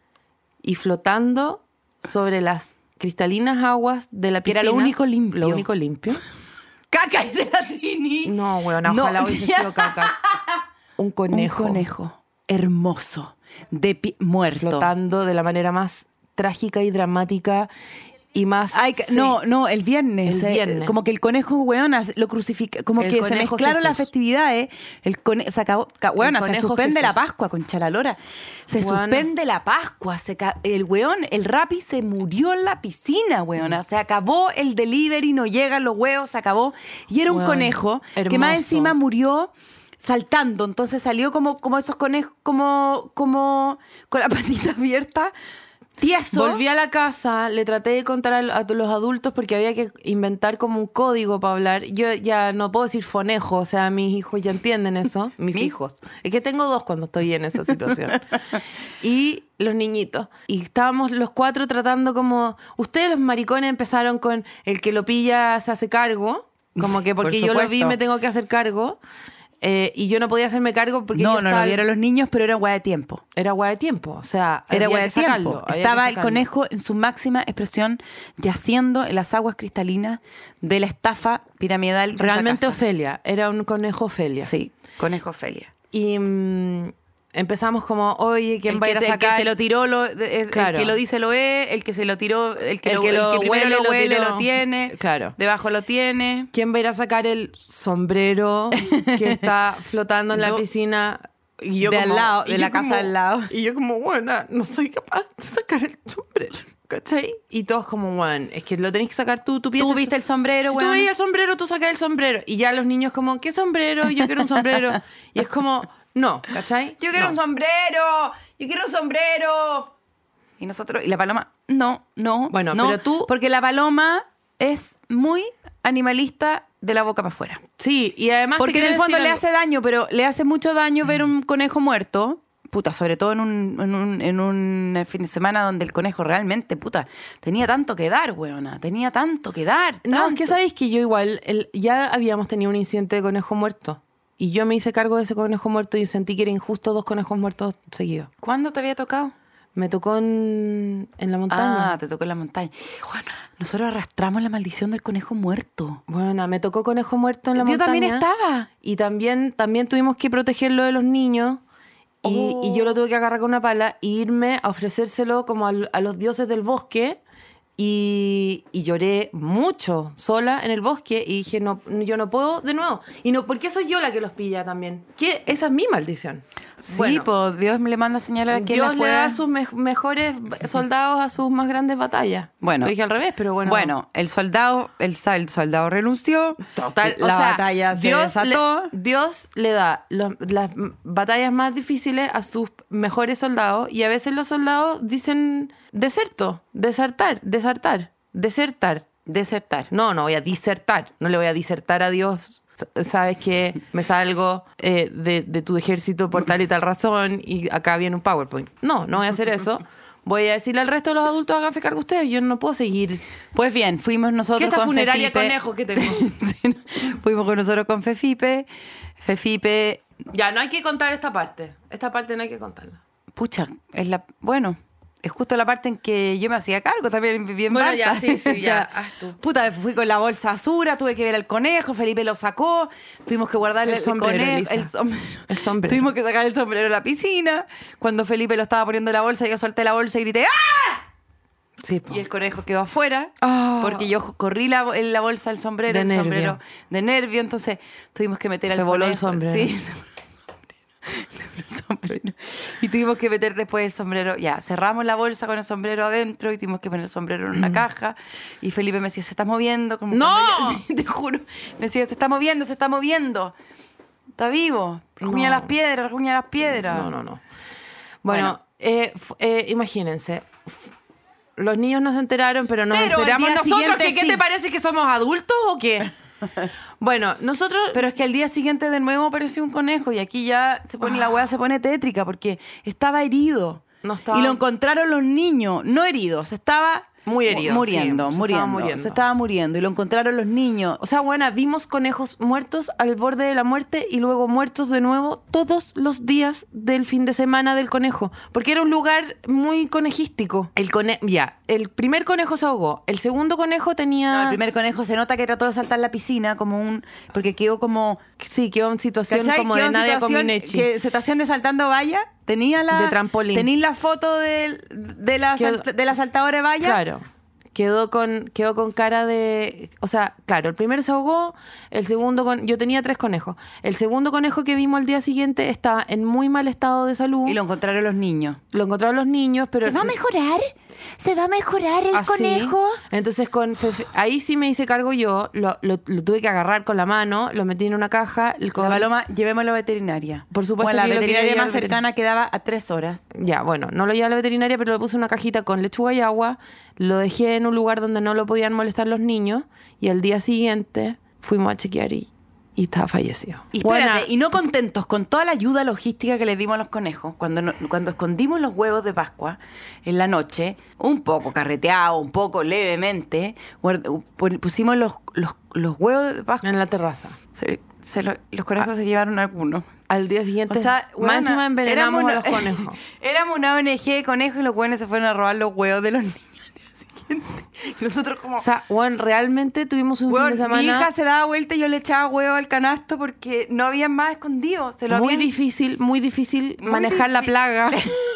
y flotando sobre las cristalinas aguas de la Que piscina. era lo único limpio. Lo único limpio. ¡Caca! Dice la Trini. ni... No, weona, No. ojalá hubiese sido caca. Un conejo. Un conejo hermoso, de pi- muerto. Flotando de la manera más trágica y dramática y más... Ay, que- sí. No, no, el viernes. El eh, viernes. como que el conejo, weona, lo crucifica. Como El que se conejo mezclaron las Jesús. festividades. El conejo, se acabó. ca- Weona, El se conejo suspende Jesús. la Pascua, concha la lora. Se Weona. suspende la Pascua. Se ca- el weón, el Rappi se murió en la piscina, weona. Se acabó el delivery, no llegan los huevos, se acabó. Y era un Weón, conejo que hermoso. más encima murió saltando. Entonces salió como, como esos conejos, como, como con la patita abierta. Tieso. Volví a la casa, le traté de contar a, a los adultos porque había que inventar como un código para hablar. Yo ya no puedo decir fonejo, o sea, mis hijos ya entienden eso. Mis, ¿Mis? hijos. Es que tengo dos cuando estoy en esa situación. Y los niñitos. Y estábamos los cuatro tratando como... Ustedes los maricones empezaron con el que lo pilla se hace cargo. Como que Por porque yo lo vi supuesto. me tengo que hacer cargo. Eh, y yo no podía hacerme cargo porque No, yo no estaba- lo vieron los niños, pero era guay de tiempo. Era guay de tiempo. O sea, Era había guay que de tiempo. sacarlo, había que Estaba el sacarlo. conejo en su máxima expresión, yaciendo en las aguas cristalinas de la estafa piramidal. de esa Realmente casa. Ofelia, era un conejo Ofelia. Sí, conejo Ofelia. Y mm, empezamos como, oye, ¿quién El va a que, ir a te- el sacar? que se lo tiró, lo, de- el, Claro. el que lo dice lo es, el que se lo tiró, el que, El lo, que lo el que primero huele, lo lo huele, tiró. lo tiene. Claro. Debajo lo tiene. ¿Quién va a ir a sacar el sombrero que está flotando en la Yo- piscina? Y yo de como- al lado, y de yo la casa como- al lado. Y yo como, bueno, no soy capaz de sacar el sombrero, ¿cachai? Y todos como, bueno, es que lo tenés que sacar tú, tú piensas. Tú viste el sombrero, Si tú weón. veías el sombrero, tú sacas el sombrero. Y ya los niños como, ¿qué sombrero? Yo quiero un sombrero. Y es como, no, ¿cachai? Yo quiero No. un sombrero, yo quiero un sombrero. Y nosotros, y la paloma, no, no. Bueno, no, pero tú- porque la paloma es muy animalista de la boca para afuera. Sí, y además te Porque en quiero el fondo decir le algo. hace daño, pero le hace mucho daño ver un conejo muerto. Puta, sobre todo en un, en un, en un fin de semana donde el conejo realmente, puta, tenía tanto que dar, weona. Tenía tanto que dar. No, es tanto. que sabéis que yo igual, el- ya habíamos tenido un incidente de conejo muerto. Y yo me hice cargo de ese conejo muerto y sentí que era injusto dos conejos muertos seguidos. ¿Cuándo te había tocado? Me tocó en, en la montaña. Ah, te tocó en la montaña. Juana, nosotros arrastramos la maldición del conejo muerto. Bueno, me tocó conejo muerto en la Yo montaña. también estaba. Y también, también tuvimos que protegerlo de los niños. Y, Oh. y yo lo tuve que agarrar con una pala e irme a ofrecérselo como al- a, los dioses del bosque. Y, y lloré mucho sola en el bosque y dije, no, yo no puedo de nuevo. Y no, ¿por qué soy yo la que los pilla también? ¿Qué? Esa es mi maldición. Sí, Bueno, pues Dios le manda señal a quien Dios la le pueda. da a sus me- mejores soldados a sus más grandes batallas. Bueno. Lo dije al revés, pero bueno. Bueno, el soldado, el, sa- el soldado renunció. Total, La o sea, batalla se Dios desató. Le, Dios le da los- las m- batallas más difíciles a sus mejores soldados y a veces los soldados dicen deserto, desertar, desertar, desertar. Desertar. No, no voy a disertar, no le voy a disertar a Dios. S- Sabes que me salgo eh, de, de tu ejército por tal y tal razón y acá viene un PowerPoint. No, no voy a hacer eso. Voy a decirle al resto de los adultos, háganse cargo ustedes. Yo no puedo seguir. Pues bien, fuimos nosotros ¿Qué esta con funeraria Fefipe. conejo que tengo? Sí, no. Fuimos con nosotros con Fefipe. Fefipe, Ya, no hay que contar esta parte. Esta parte no hay que contarla. pucha, es la, bueno, es justo la parte en que yo me hacía cargo también bien Bueno, Barça. ya, sí, sí, O sea, ya, haz tú. Puta, fui con la bolsa basura, tuve que ver al conejo, Felipe lo sacó, tuvimos que guardarle El el, sombrero, conejo, Elisa. el sombrero. El sombrero. Tuvimos que sacar el sombrero de la piscina. Cuando Felipe lo estaba poniendo en la bolsa, yo solté la bolsa y grité ¡ah! Sí, po. Y el conejo quedó afuera Ah. porque yo corrí la, en la bolsa el sombrero, De el nervio. sombrero de nervio, entonces tuvimos que meter Se al voló el conejo. sombrero. Sí, se voló el sombrero. Y tuvimos que meter después el sombrero. Ya, cerramos la bolsa con el sombrero adentro y tuvimos que poner el sombrero en una caja. Y Felipe me decía, se está moviendo. Como ¡No! cuando ya- sí, te juro. Me decía, se está moviendo, se está moviendo. Está vivo. Rajuña No. las piedras, rajuña las piedras. No, no, no. Bueno, Bueno. eh, f- eh, imagínense. Los niños no se enteraron, pero nos Pero el enteramos día nosotros. siguiente ¿Qué, ¿Qué sí. te parece que somos adultos o qué? Bueno, nosotros... Pero es que al día siguiente de nuevo apareció un conejo y aquí ya se pone la weá se pone tétrica porque estaba herido. No estaba- Y lo encontraron los niños, no heridos, estaba Muy herido, Muriendo, sí, se muriendo, estaba muriendo. Se estaba muriendo. Y lo encontraron los niños. O sea, bueno, vimos conejos muertos al borde de la muerte y luego muertos de nuevo todos los días del fin de semana del conejo. Porque era un lugar muy conejístico. El cone ya, el primer conejo se ahogó. El segundo conejo tenía... No, el primer conejo se nota que trató de saltar la piscina como un... Porque quedó como... Sí, quedó en situación ¿cachai? como Quedó de en Nadia situación Comaneci. que- Situación de saltando valla. Tenía la... De trampolín. Tenía la foto de, de, la, Quedó- salt- de la saltadora de valla. Claro. Quedó con, quedó con cara de... O sea, claro, el primero se ahogó, el segundo... Con, yo tenía tres conejos. El segundo conejo que vimos al día siguiente estaba en muy mal estado de salud. Y lo encontraron los niños. Lo encontraron los niños, pero... ¿Se va a mejorar? ¿Se va a mejorar el Así. conejo? Entonces, con Fefe- ahí sí me hice cargo yo, lo, lo- lo tuve que agarrar con la mano, lo metí en una caja. El La con- Paloma, llevémoslo a la veterinaria. Por supuesto Bueno, que la yo lo quería veterinaria llevar más al veterin- cercana quedaba a tres horas. Ya, bueno, no lo llevé a la veterinaria, pero lo puse en una cajita con lechuga y agua, lo dejé en un lugar donde no lo podían molestar los niños y al día siguiente fuimos a chequear y, y estaba fallecido. Y espérate, Buena- y no contentos con toda la ayuda logística que les dimos a los conejos, cuando, no- cuando escondimos los huevos de Pascua en la noche, un poco carreteado, un poco levemente, guard- pu- pusimos los, los, los huevos de Pascua. en la terraza. Se- se lo- los conejos se llevaron algunos. Al día siguiente, O sea, más buena, encima envenenamos éramos a los una- conejos. Éramos una O N G de conejos y los buenos se fueron a robar los huevos de los niños al día siguiente. Y nosotros como... O sea, bueno, realmente tuvimos un Weón, fin de semana... mi hija se daba vuelta y yo le echaba huevo al canasto porque no había más escondido. Se lo muy habían- difícil, muy difícil Muy manejar la difí- plaga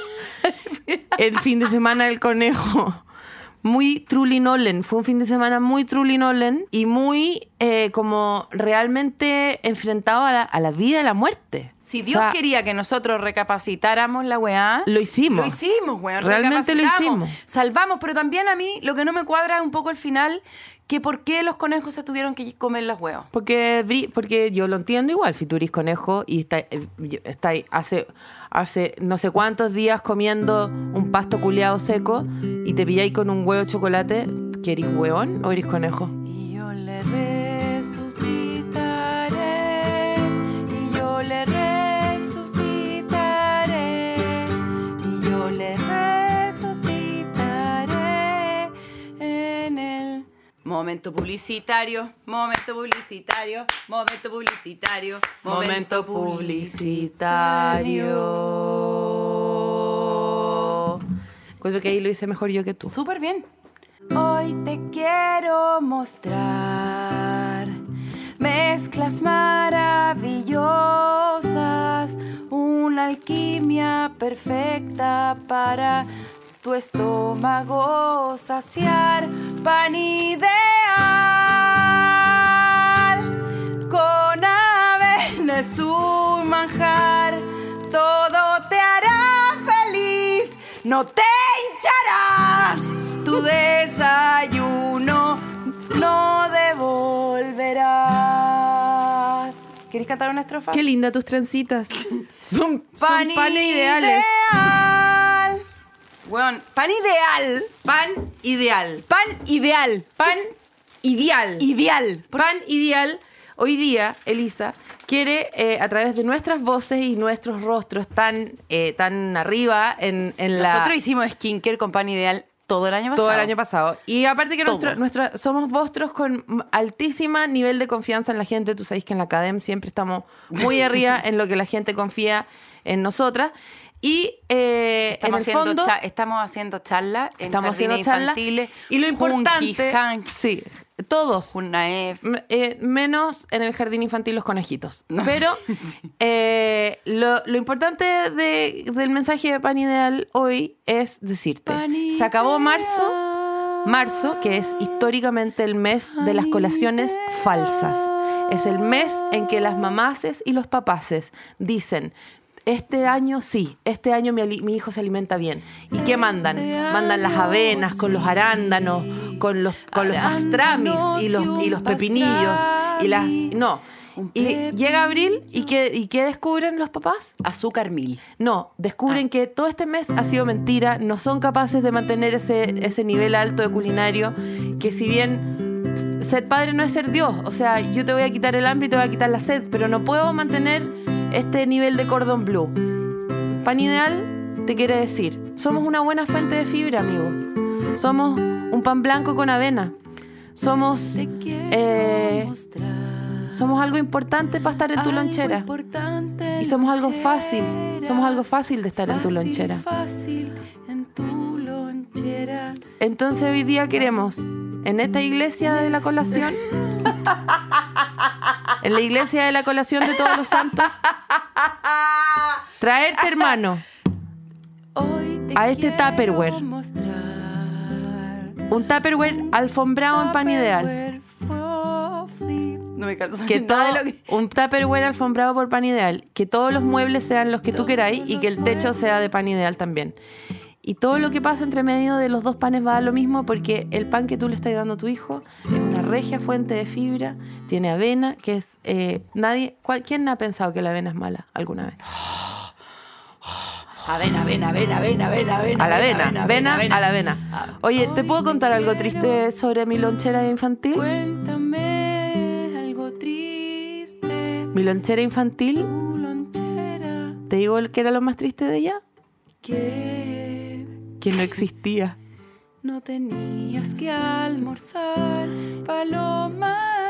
el fin de semana del conejo. Muy Truly Nolan. Fue un fin de semana muy Truly Nolan y muy eh, como realmente enfrentado a la, a la vida y la muerte. Si O Dios sea, quería que nosotros recapacitáramos la weá... Lo hicimos. Lo hicimos, weón. Realmente lo recapacitamos, hicimos. Salvamos, pero también a mí lo que no me cuadra es un poco el final, que por qué los conejos se tuvieron que comer los huevos. Porque, bri- porque yo lo entiendo igual. Si tú eres conejo y está, eh, está ahí hace, hace no sé cuántos días comiendo un pasto culeado seco y te pilláis con un huevo de chocolate, ¿que eres huevón o eres conejo? Y yo le resucitaré, y yo le resucitaré, y yo le resucitaré en el momento publicitario, momento publicitario, momento publicitario, Momento publicitario. Encuentro que ahí lo hice mejor yo que tú. Súper bien. Hoy te quiero mostrar mezclas maravillosas, una alquimia perfecta para tu estómago saciar. Pan ideal con avena es un manjar, todo te hará feliz, no te hincharás, tu desayuno no devolverás. ¿Quieres cantar una estrofa? Qué linda tus trencitas. Son, Pan son panes ideales. ideal. Bueno, pan ideal. Pan ideal. Pan ideal. Pan ideal. Ideal. Pan ideal. Hoy día, Elisa quiere, eh, a través de nuestras voces y nuestros rostros tan, eh, tan arriba en, en la... Nosotros hicimos skincare con pan ideal todo el año pasado. Todo el año pasado. Y aparte que Todo. nuestro, nuestra, somos vostros con altísima nivel de confianza en la gente. Tú sabéis que en la Academ siempre estamos muy arriba en lo que la gente confía en nosotras. Y eh, Estamos, en el haciendo fondo... cha- estamos haciendo charlas en Estamos jardines haciendo charlas. infantiles. Y lo importante... Junji, Han- Sí, todos. Junaef. M- eh, menos en el jardín infantil los conejitos. No, Pero sí. eh, lo, lo importante de- del mensaje de Pan Ideal hoy es decirte, Pan se acabó ideal. marzo, marzo, que es históricamente el mes de las colaciones falsas. Es el mes en que las mamaces y los papaces dicen... Este año sí, este año mi, ali- mi hijo se alimenta bien. ¿Y qué mandan? Mandan las avenas con los arándanos, con los, con los pastramis y los, y los pepinillos. Y las. No. Y llega abril y ¿qué, y qué descubren los papás? Azúcar mil. No, descubren que todo este mes ha sido mentira, no son capaces de mantener ese, ese nivel alto de culinario, que si bien ser padre no es ser Dios, o sea, yo te voy a quitar el hambre y te voy a quitar la sed, pero no puedo mantener este nivel de cordón blue. Pan Ideal te quiere decir, somos una buena fuente de fibra, amigo. Somos un pan blanco con avena. Somos eh, somos algo importante para estar en tu lonchera. Y somos algo fácil. Somos algo fácil de estar en tu lonchera. Entonces hoy día queremos, en esta iglesia de la colación, en la iglesia de la colación de todos los santos, traerte, hermano, a este Tupperware. Un Tupperware alfombrado en pan ideal. No me calzo Que todo, nada de lo que... Un Tupperware alfombrado por pan ideal. Que todos los muebles sean los que tú queráis y que el techo sea de pan ideal también. Y todo lo que pasa entre medio de los dos panes va a lo mismo, porque el pan que tú le estás dando a tu hijo es una regia fuente de fibra, tiene avena, que es... Eh, nadie, cual, ¿quién ha pensado que la avena es mala alguna vez? Avena, avena, avena, avena, avena, avena. A la avena, avena, a la avena. Oye, ¿te puedo contar algo triste sobre mi lonchera infantil? Cuéntame algo triste. Mi lonchera infantil, Tu lonchera. ¿te digo qué era lo más triste de ella? Que Que no existía. no tenías que almorzar, paloma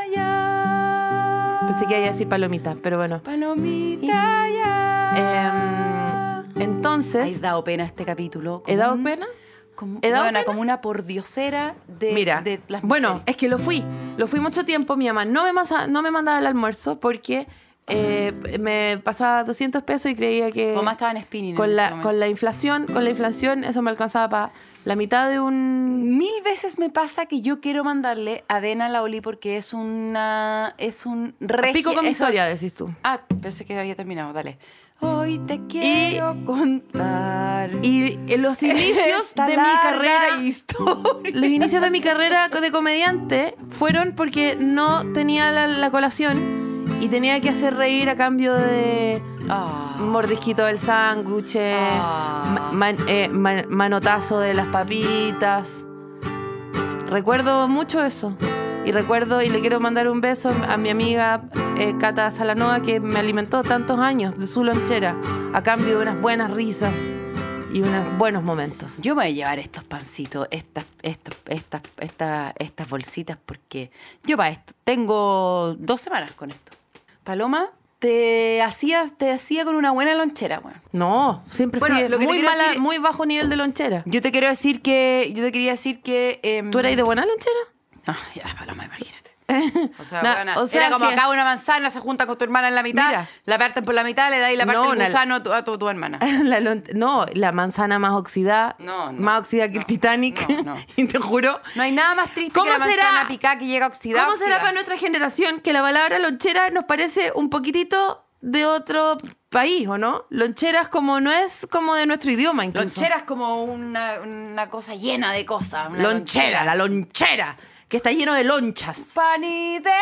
ya. Pensé que iba a decir palomita, pero bueno. Palomita ya. Eh, entonces, ¿Has dado pena este capítulo? ¿he dado un- pena? Como, ¿He dado bueno, pena? como una pordiosera de, Mira, de las bueno, miserias. es que lo fui. Lo fui mucho tiempo. Mi mamá no me, masa- no me mandaba el almuerzo porque eh, me pasaba doscientos pesos y creía que... Tu mamá estaba en spinning con en la ese momento. con la inflación con la inflación eso me alcanzaba para la mitad de un... Mil veces me pasa que yo quiero mandarle avena a la Oli porque es una... Es un regi- Pico con mi es un- historia, decís tú. Ah, pensé que había terminado, dale. Hoy te quiero contar. Y en los inicios esta de mi larga carrera... historia. Los inicios de mi carrera de comediante fueron porque no tenía la, la colación y tenía que hacer reír a cambio de Ah. mordisquito del sándwich, Ah. ma- man- eh, man- manotazo de las papitas. Recuerdo mucho eso. Y recuerdo, y le quiero mandar un beso a mi amiga eh, Cata Salanoa, que me alimentó tantos años de su lonchera a cambio de unas buenas risas y unos buenos momentos. Yo me voy a llevar estos pancitos, estas, estas, estas, estas, estas bolsitas, porque yo para esto tengo dos semanas con esto. Paloma, te hacías, te hacía con una buena lonchera, bueno. No, siempre Bueno, fui lo que te muy, quiero mala- decir- muy bajo nivel de lonchera. Yo te quiero decir que, yo te quería decir que. em, ¿Tú eras de buena lonchera? Ah, ya, Paloma, imagínate. O sea, Na- buena, o sea era como que- acá una manzana, se junta con tu hermana en la mitad, Mira. la parten por la mitad, le dais la parte No, del una- gusano a tu, a tu, tu hermana. La lon- no, la manzana más oxidada. No, no, más oxidada que el no, Titanic. no, no. Y te juro. No hay nada más triste ¿Cómo que la será? manzana picada que llega oxidada. ¿Cómo será para nuestra generación que la palabra lonchera nos parece un poquitito de otro país, o no? Loncheras como no es como de nuestro idioma incluso. Lonchera es como una, una cosa llena de cosas. Una Lonchera, la lonchera, que está lleno de lonchas. Pan ideal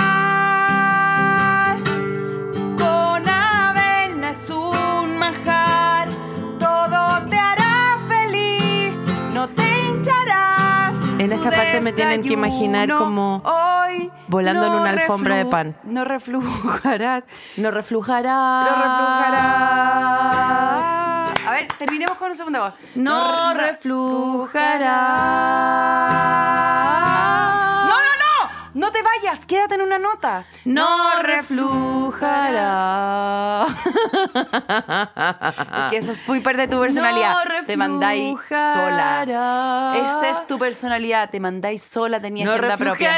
con avena es un manjar. Todo te hará feliz, no te hincharás. En esta Tu parte me tienen que imaginar desayuno como hoy volando en no una alfombra de reflu- pan. No reflujarás. No reflujará. No reflujarás. A ver, terminemos con un segundo voz. No re- reflujará. No, no, no. No te vayas, quédate en una nota. No reflujará. Que eso es muy parte de tu personalidad. No te mandáis sola. reflujará. Esa es tu personalidad. Te mandáis sola, tenías No agenda propia.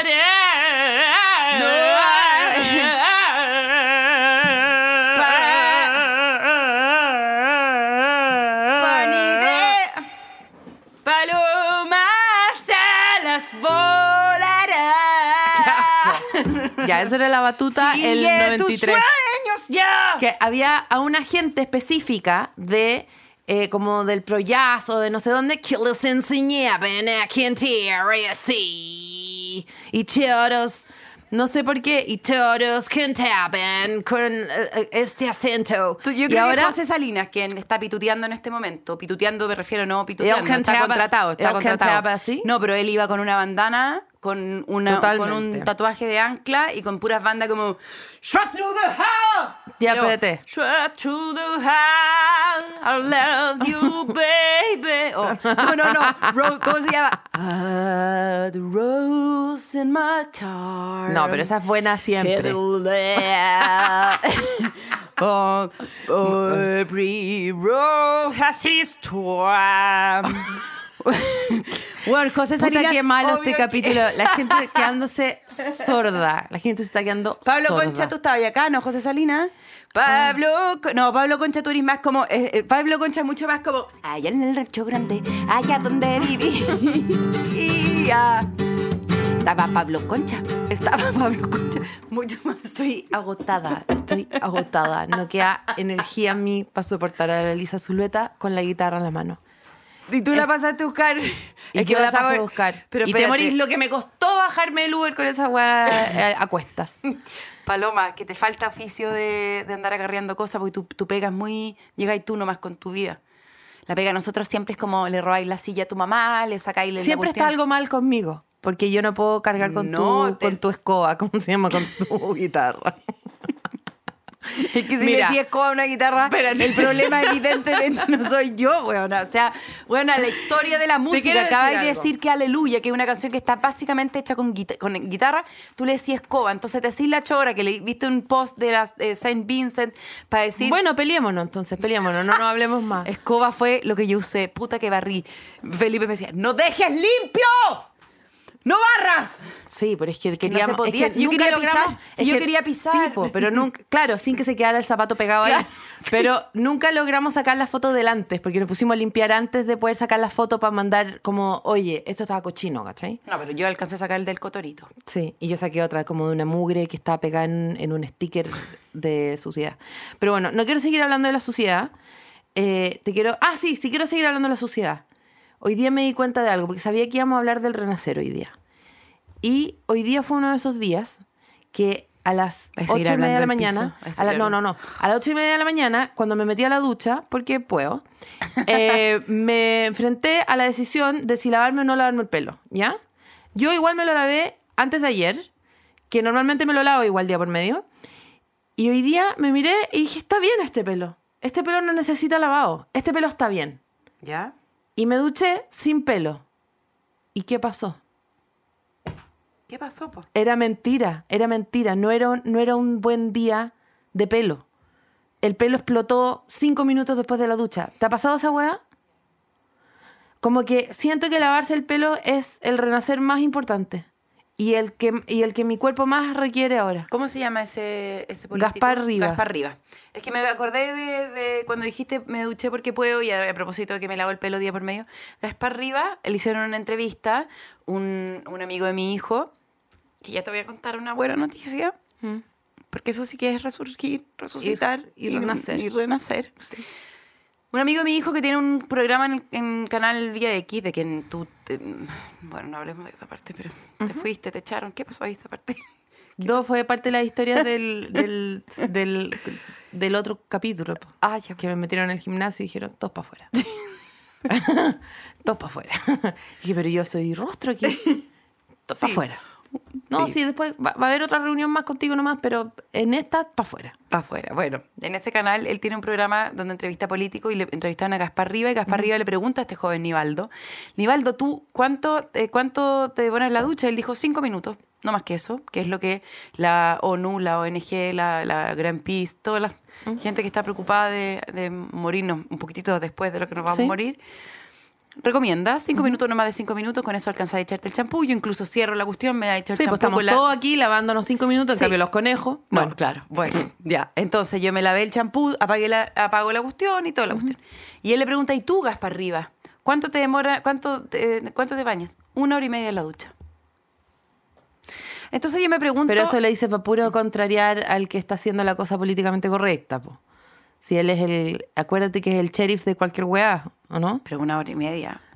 Pan idea. Palomas alas volarán. Ya, eso era la batuta el Sigue noventa y tus tres. sueños ya. Que había a una gente específica de eh, como del proyazo de no sé dónde que les enseñaban a cantar así y todos no sé por qué y todos cantaban con eh, este acento. Tú- Yo y creo ahora que José Salinas, quien está pituteando en este momento, pituteando me refiero no pituteando, Él cantaba- está contratado, está él contratado. cantaba así. No, pero él iba con una bandana con, una, con un tatuaje de ancla y con puras bandas como Shot through the hell. Ya, Pero, espérate. Shot through the hell, I love you, baby. Oh, no, no, no. Ro- ¿Cómo se llama? Ah, the rose in my tar. No, pero esa es buena siempre. Oh, oh, every rose has its thorn. Bueno, José Puta, Salinas, qué malo obvio este que- capítulo. La gente quedándose sorda. La gente se está quedando Pablo sorda. Concha, tú estabas acá, ¿no, José Salinas? Pablo, Co- no, Pablo Concha, tú eres más como, eh, eh, Pablo Concha es mucho más como, allá en el rancho grande, allá donde viví. Estaba Pablo Concha, estaba Pablo Concha, mucho más. Estoy agotada, estoy agotada. No queda energía en mí para soportar a la Elisa Zulueta con la guitarra en la mano. Y tú la pasaste a buscar. Y yo la pasé a buscar. Pero y te espérate. morís lo que me costó bajarme el Uber con esa weá eh, a cuestas. Paloma, que te falta oficio de, de andar acarreando cosas porque tu, tu pega es muy... Llegáis tú nomás con tu vida. La pega a nosotros siempre es como le robáis la silla a tu mamá, le sacáis la Siempre cuestión. está algo mal conmigo. Porque yo no puedo cargar con, No, tu, te- con tu escoba, ¿cómo se llama? Con tu guitarra. Es que si Mira. le decís con una guitarra, Espérate. el problema evidentemente no soy yo, weona. O sea, weona, la historia de la música. quiero decir Acabas de algo. decir que Aleluya, que es una canción que está básicamente hecha con, guita- con guitarra, tú le decís escoba. Entonces te decís la chora, que le viste un post de la eh, Saint Vincent para decir... Bueno, peleémonos entonces, peleémonos, no nos hablemos más. Escoba fue lo que yo usé. Puta que barrí. Felipe me decía, ¡no dejes limpio! ¡No barras! Sí, pero es que no queríamos... se podía, es que si yo nunca quería logramos- pisar, si es yo que- quería pisar. Sí, po, pero nunca... Claro, sin que se quedara el zapato pegado Claro, ahí. Pero nunca logramos sacar la foto del antes, porque nos pusimos a limpiar antes de poder sacar la foto para mandar como, oye, esto estaba cochino, ¿cachai? No, pero yo alcancé a sacar el del cotorito. Sí, y yo saqué otra como de una mugre que estaba pegada en, en un sticker de suciedad. Pero bueno, no quiero seguir hablando de la suciedad. Eh, te quiero... Ah, sí, sí quiero seguir hablando de la suciedad. Hoy día me di cuenta de algo, porque sabía que íbamos a hablar del renacer hoy día. Y hoy día fue uno de esos días que a las ¿Vas a seguir ocho y media de la hablando del piso? mañana... ¿Vas a A la- seguir no, no, no. A las ocho y media de la mañana, cuando me metí a la ducha, porque puedo, eh, me enfrenté a la decisión de si lavarme o no lavarme el pelo, ¿ya? Yo igual me lo lavé antes de ayer, que normalmente me lo lavo igual día por medio. Y hoy día me miré y dije, está bien este pelo. Este pelo no necesita lavado. Este pelo está bien. ¿Ya? Y me duché sin pelo. ¿Y qué pasó? ¿Qué pasó, po? Era mentira, era mentira. No era, un- no era un buen día de pelo. El pelo explotó cinco minutos después de la ducha. ¿Te ha pasado esa weá? Como que siento que lavarse el pelo es el renacer más importante. Y el que, y el que mi cuerpo más requiere ahora. ¿Cómo se llama ese, ese político? Gaspar Rivas. Gaspar Rivas. Es que me acordé de, de cuando dijiste me duché porque puedo y a, a propósito de que me lavo el pelo día por medio. Gaspar Rivas, le hicieron una entrevista, un, un amigo de mi hijo, que ya te voy a contar una buena noticia, Mm. porque eso sí que es resurgir, resucitar Y- y renacer. Y, renacer. Un amigo de mi hijo que tiene un programa en, en Canal Vía X, de que tú... te- bueno, no hablemos de esa parte, pero te fuiste, te echaron. ¿Qué pasó ahí esa parte? No, fue parte de la historia del, del, del, del otro capítulo. po. Ah, ya. Que me metieron en el gimnasio y dijeron, todos para afuera. Todos para afuera. Dije, pero yo soy rostro aquí. Todos para Sí. afuera. No, Sí. sí, después va, va a haber otra reunión más contigo nomás, pero en esta, para afuera. Para afuera. Bueno, en ese canal él tiene un programa donde entrevista a políticos y le entrevistaron a Gaspar Rivas y Gaspar Rivas le pregunta a este joven Nivaldo, Nivaldo, ¿tú cuánto, eh, cuánto te demoras en la ducha? Él dijo cinco minutos, no más que eso, que es lo que la ONU, la O N G, la, la Greenpeace, toda la gente que está preocupada de, de morirnos un poquitito después de lo que nos vamos Sí. a morir, recomienda cinco minutos, no más de cinco minutos, con eso alcanza a echarte el champú. Yo incluso cierro la cuestión, me ha hecho el Sí, champú pues estamos con la... todos aquí lavándonos cinco minutos, en Sí. cambio los conejos. No, Bueno, claro, bueno, ya. Entonces yo me lavé el champú, apagué la, apago la cuestión y toda la cuestión. Y él le pregunta, ¿y tú, Gaspar Rivas? ¿Cuánto te demora, cuánto te, cuánto te bañas? Una hora y media en la ducha. Entonces yo me pregunto... pero eso le dice para puro contrariar al que está haciendo la cosa políticamente correcta, po. Si él es el... Acuérdate que es el sheriff de cualquier weá, ¿o no? Pero una hora y media.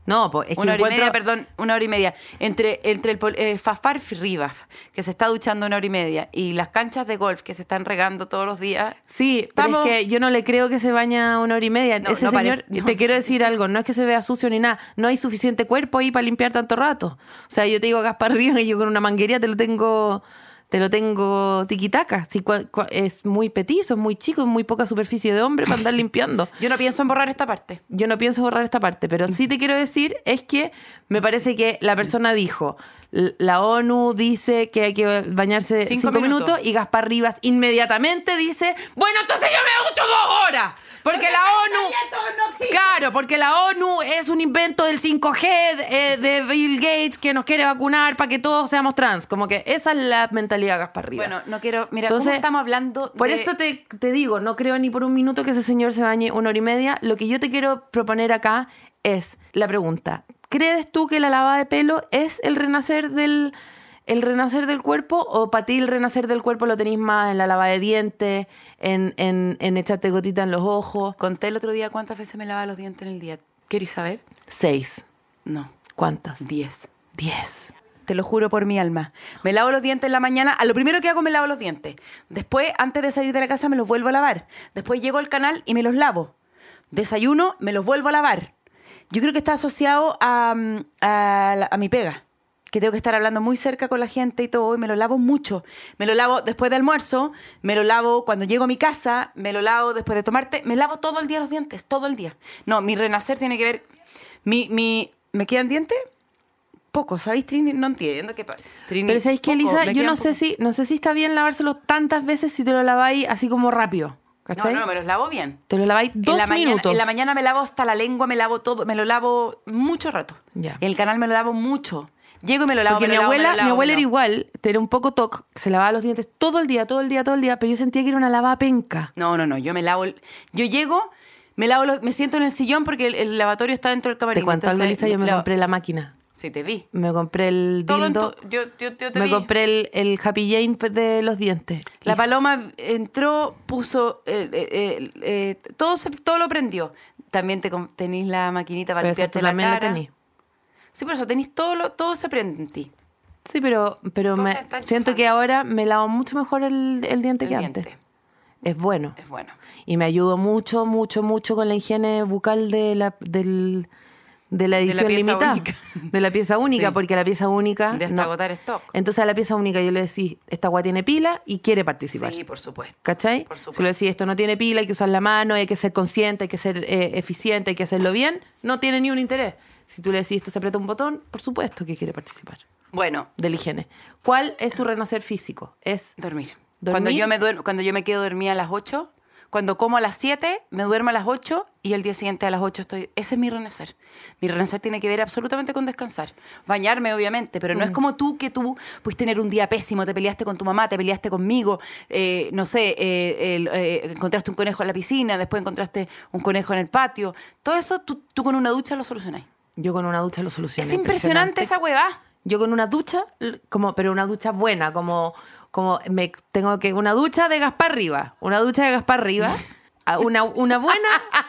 No, pues es que Una hora y encuentro- media, perdón, una hora y media. Entre, entre el pol- eh, Fafar Rivas, que se está duchando una hora y media, y las canchas de golf que se están regando todos los días. Sí, pero Estamos- es que yo no le creo que se baña una hora y media. No, Ese no señor, parece- no. te quiero decir algo, no es que se vea sucio ni nada, no hay suficiente cuerpo ahí para limpiar tanto rato. O sea, yo te digo Gaspar Rivas y yo con una manguería te lo tengo, te lo tengo tiquitaca. Sí, cua- cua- es muy petizo, es muy chico, es muy poca superficie de hombre para andar limpiando. Yo no pienso en borrar esta parte. Yo no pienso borrar esta parte, pero sí te quiero decir es que me parece que la persona dijo, l- la ONU dice que hay que bañarse Cinco cinco, minutos. minutos. y Gaspar Rivas inmediatamente dice, bueno, entonces yo me ducho dos horas. Porque la ONU... Claro, porque la ONU es un invento del cinco G de, de Bill Gates que nos quiere vacunar para que todos seamos trans. Como que esa es la mentalidad de Gaspar Rivas. Bueno, no quiero... Mira, Entonces, ¿cómo estamos hablando Por de- eso te, te digo, no creo ni por un minuto que ese señor se bañe una hora y media. Lo que yo te quiero proponer acá es la pregunta. ¿Crees tú que la lavada de pelo es el renacer del, el renacer del cuerpo? ¿O para ti el renacer del cuerpo lo tenéis más en la lavada de dientes, en, en, en echarte gotita en los ojos? Conté el otro día cuántas veces me lavaba los dientes en el día. ¿Queréis saber? Seis. No, ¿Cuántas? diez. Diez. Te lo juro por mi alma. Me lavo los dientes en la mañana. A lo primero que hago me lavo los dientes. Después, antes de salir de la casa, me los vuelvo a lavar. Después llego al canal y me los lavo. Desayuno, me los vuelvo a lavar. Yo creo que está asociado a, mm, a, la- a mi pega. Que tengo que estar hablando muy cerca con la gente y todo. Y me lo lavo mucho. Me lo lavo después de almuerzo. Me lo lavo cuando llego a mi casa. Me lo lavo después de tomarte. Me lavo todo el día los dientes. Todo el día. No, mi renacer tiene que ver... Mi, mi, ¿Me quedan dientes? Poco, ¿sabéis, Trini? No entiendo qué pa- Trini, Pero ¿sabéis qué, poco, Elisa? me Yo no quedan sé, poco. si, no sé si está bien lavárselo tantas veces si te lo laváis así como rápido. No, ¿Cachai? no, me los lavo bien. Te lo laváis dos en la mañana, minutos. En la mañana me lavo hasta la lengua, me lavo todo, me lo lavo mucho rato. Ya. En el canal me lo lavo mucho. Llego y me lo lavo, Porque me mi lo lavo, me abuela, lo lavo, mi abuela me era lo lavo. igual, tenía un poco toc, se lavaba los dientes todo el día, todo el día, todo el día, pero yo sentía que era una lavada penca. No, no, no, yo me lavo... el- Yo llego, me lavo los- me siento en el sillón porque el, el lavatorio está dentro del camarín. Te cuento algo, entonces, Elisa, yo me lavo- compré la máquina. Sí, te vi. Me compré el Todo en dildo. tu- yo, yo, yo te me vi. compré el, el Happy Jane de los dientes. La Y- paloma entró, puso... eh, eh, eh, eh, todo, se- todo lo prendió. También te com- tenís la maquinita para Pero esa limpiarte tú la también la cara. tenís. Sí, por eso tenés todo, lo, todo se prende en ti. Sí, pero, pero Todo me, se está siento enchufando. que ahora me lavo mucho mejor el, el diente El que diente. antes. Es bueno. Es bueno. Y me ayudó mucho, mucho, mucho con la higiene bucal de la, del, de la la edición pieza limitada. única. De la pieza única, Sí. porque la pieza única... De hasta no. agotar stock. Entonces a la pieza única yo le decía, esta agua tiene pila y quiere participar. Sí, por supuesto. ¿Cachai? Por supuesto. Si le decís, esto no tiene pila, hay que usar la mano, hay que ser consciente, hay que ser eh, eficiente, hay que hacerlo bien, no tiene ni un interés. Si tú le decís, esto se aprieta un botón, por supuesto que quiere participar Bueno, de la higiene. ¿Cuál es tu renacer físico? Es dormir. ¿Dormir? Cuando yo me duermo, cuando yo me quedo dormida a las ocho, cuando como a las siete, me duermo a las ocho y el día siguiente a las ocho estoy... Ese es mi renacer. Mi renacer tiene que ver absolutamente con descansar. Bañarme, obviamente, pero no es como tú que tú puedes tener un día pésimo, te peleaste con tu mamá, te peleaste conmigo, eh, no sé, eh, el- eh, encontraste un conejo en la piscina, después encontraste un conejo en el patio. Todo eso tú, tú con una ducha lo solucionáis. yo con una ducha lo soluciono. Es impresionante esa huevá. Yo con una ducha, l- como, pero una ducha buena, como, como me tengo que. Una ducha de Gaspar Rivas. Una ducha de Gaspar Rivas. a Una, una buena.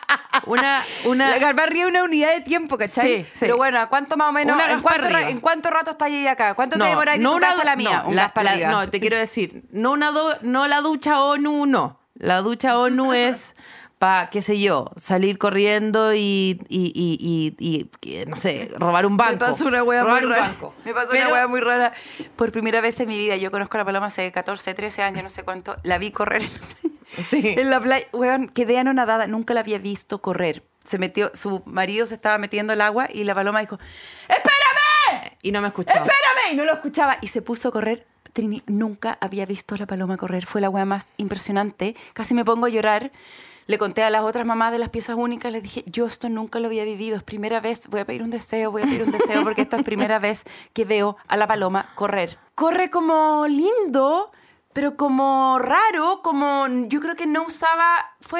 Una. una La Garbarría es una unidad de tiempo, ¿cachai? Sí, sí. Pero bueno, ¿a cuánto más o menos? Una ¿En cuánto, ra- Gasparriba. ¿En cuánto rato estás ahí acá? ¿Cuánto te demoráis de tu una casa du- a la mía? No, Un la- Gasparriba. la- no, te quiero decir, no, una du- no la ducha ONU, no. La ducha ONU es para, qué sé yo, salir corriendo y, y, y, y, y, que, no sé, robar un banco. Me pasó una hueá muy robar un rara. banco. Me pasó Pero- una hueá muy rara. Por primera vez en mi vida, yo conozco a la Paloma hace catorce, trece años, no sé cuánto. La vi correr en la playa. Sí. En la playa. Weón, quedé anonadada. Nunca la había visto correr. Se metió, su marido se estaba metiendo al agua y la Paloma dijo, ¡espérame! Y no me escuchaba. ¡Espérame! Y no lo escuchaba. Y se puso a correr. Trini, nunca había visto a la Paloma correr. Fue la weá más impresionante. Casi me pongo a llorar. Le conté a las otras mamás de las piezas únicas, les dije, yo esto nunca lo había vivido, es primera vez, voy a pedir un deseo, voy a pedir un deseo, porque esto es primera vez que veo a la Paloma correr. Corre como lindo, pero como raro, como yo creo que no usaba, fue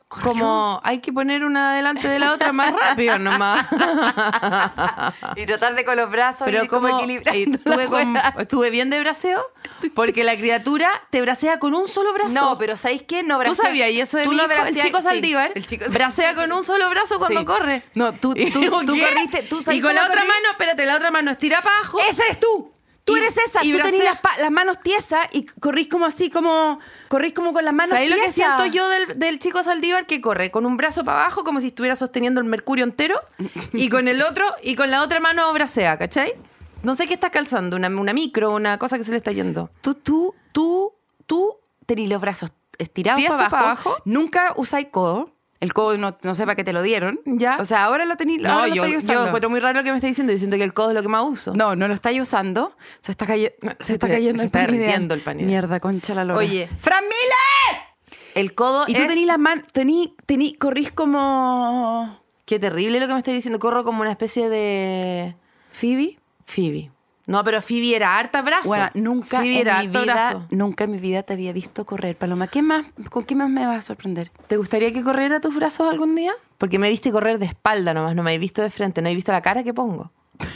como hay que poner una delante de la otra más rápido nomás. Y tratar de con los brazos Pero ir como como equilibrando eh, la estuve, con- wea. estuve bien de braceo, porque la criatura te bracea con un solo brazo. No, pero ¿sabéis qué? No Tú bracea. sabías, y eso de Tú mi no hijo, el braceas- chico sí, Saldívar, el chico- bracea con un solo brazo cuando Sí. corre. No, tú, tú, Y tú, digo, ¿qué? corriste. Tú sabes y con cómo la otra corrí. mano, espérate, la otra mano estira para abajo. ¡Esa eres tú! Tú Y- eres esa. y Tú tenés bracea- las, pa- las manos tiesas y corrís como así, como... Corrís como con las manos ¿Sabes lo que tiesas. siento yo del, del chico Saldívar? Que corre con un brazo para abajo como si estuviera sosteniendo el mercurio entero y con el otro y con la otra mano bracea, ¿cachai? No sé qué está calzando, una, una micro, una cosa que se le está yendo. Tú, tú, tú, tú tenés los brazos estirados ¿Tieso para abajo. para abajo? Nunca usáis codo. El codo no, no sé para qué te lo dieron. Ya. O sea, ahora lo tenéis No, ahora lo yo, estáis yo usando. encuentro muy raro lo que me está diciendo. Yo siento que el codo es lo que más uso. No, no lo estáis usando. Se está, caye- se se está te- cayendo se el está pan ideal. derritiendo el pan ideal. Mierda, concha la lora. Oye. ¡Fran Miller! El codo Y tú es... tenés las manos... Tení, tení, corrís como... Qué terrible lo que me está diciendo. Corro como una especie de... Phoebe. Phoebe. No, pero Phoebe era harta brazo. Bueno, nunca Phoebe en era mi harto vida, brazo. nunca en mi vida te había visto correr. Paloma, ¿qué más? ¿Con qué más me vas a sorprender? ¿Te gustaría que corriera tus brazos algún día? Porque me viste correr de espalda nomás, no me he visto de frente, no he visto la cara que pongo.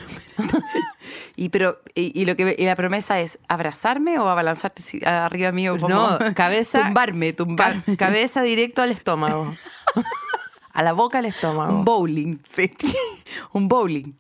Y pero y, y lo que y la promesa es abrazarme o abalanzarte si- arriba mío como No, cabeza... tumbarme, tumbarme. ca- cabeza directo al estómago. A la boca al estómago. Un bowling. Un bowling.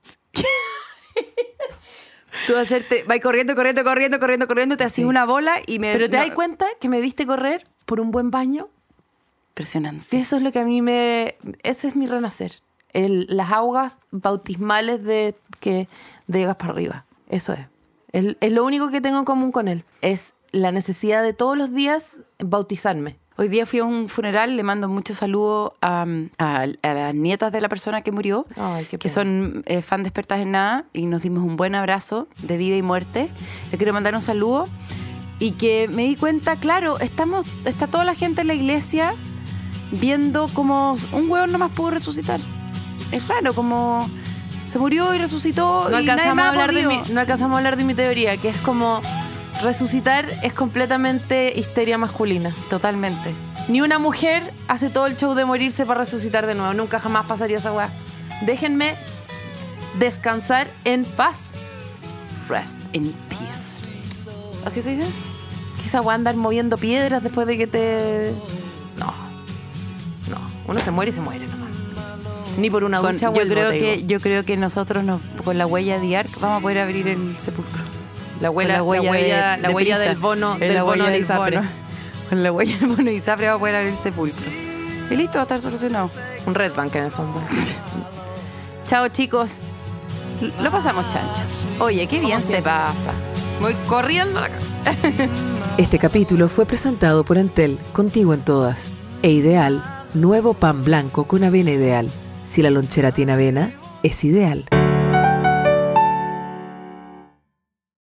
Tú hacerte, vas corriendo, corriendo, corriendo, corriendo, corriendo, te haces una bola y me... Pero te no, das cuenta que me viste correr por un buen baño. Impresionante. Sí, eso es lo que a mí me... Ese es mi renacer. El- las aguas bautismales de que de llegas para arriba. Eso es. Es, es lo único que tengo en común con él. Es la necesidad de todos los días bautizarme. Hoy día fui a un funeral, le mando muchos saludos a, a, a las nietas de la persona que murió, Ay, qué que pena. son eh, fan de Expertas en Nada, y nos dimos un buen abrazo de vida y muerte. Le quiero mandar un saludo y que me di cuenta, claro, estamos, está toda la gente en la iglesia viendo como un hueón nomás pudo resucitar. Es raro, como se murió y resucitó No y nadie alcanzamos, más a ha hablar de mi, podido. no alcanzamos a hablar de mi teoría, que es como resucitar es completamente histeria masculina. Totalmente. Ni una mujer hace todo el show de morirse para resucitar de nuevo. Nunca jamás pasaría esa weá. Déjenme descansar en paz. Rest in peace. ¿Así se dice? Que esa weá andar moviendo piedras después de que te... No. No. Uno se muere y se muere nomás. Ni por una Con- ducha yo, vuelvo, creo te que, digo. yo creo que nosotros nos, con la huella de Ark vamos a poder abrir el sepulcro. La huella, la huella, de- la de huella Prisa. del bono, Es del la bono huella de del Isapre. bono. Con la huella del bono de Isapre vamos a poder abrir el sepulcro. Y listo, va a estar solucionado. Un Red Bank en el fondo. Chao, chicos. Lo pasamos chancho. Oye, qué bien se pasa. Voy corriendo a la casa. Este capítulo fue presentado por Entel, contigo en todas. E Ideal, nuevo pan blanco con avena ideal. Si la lonchera tiene avena, es ideal.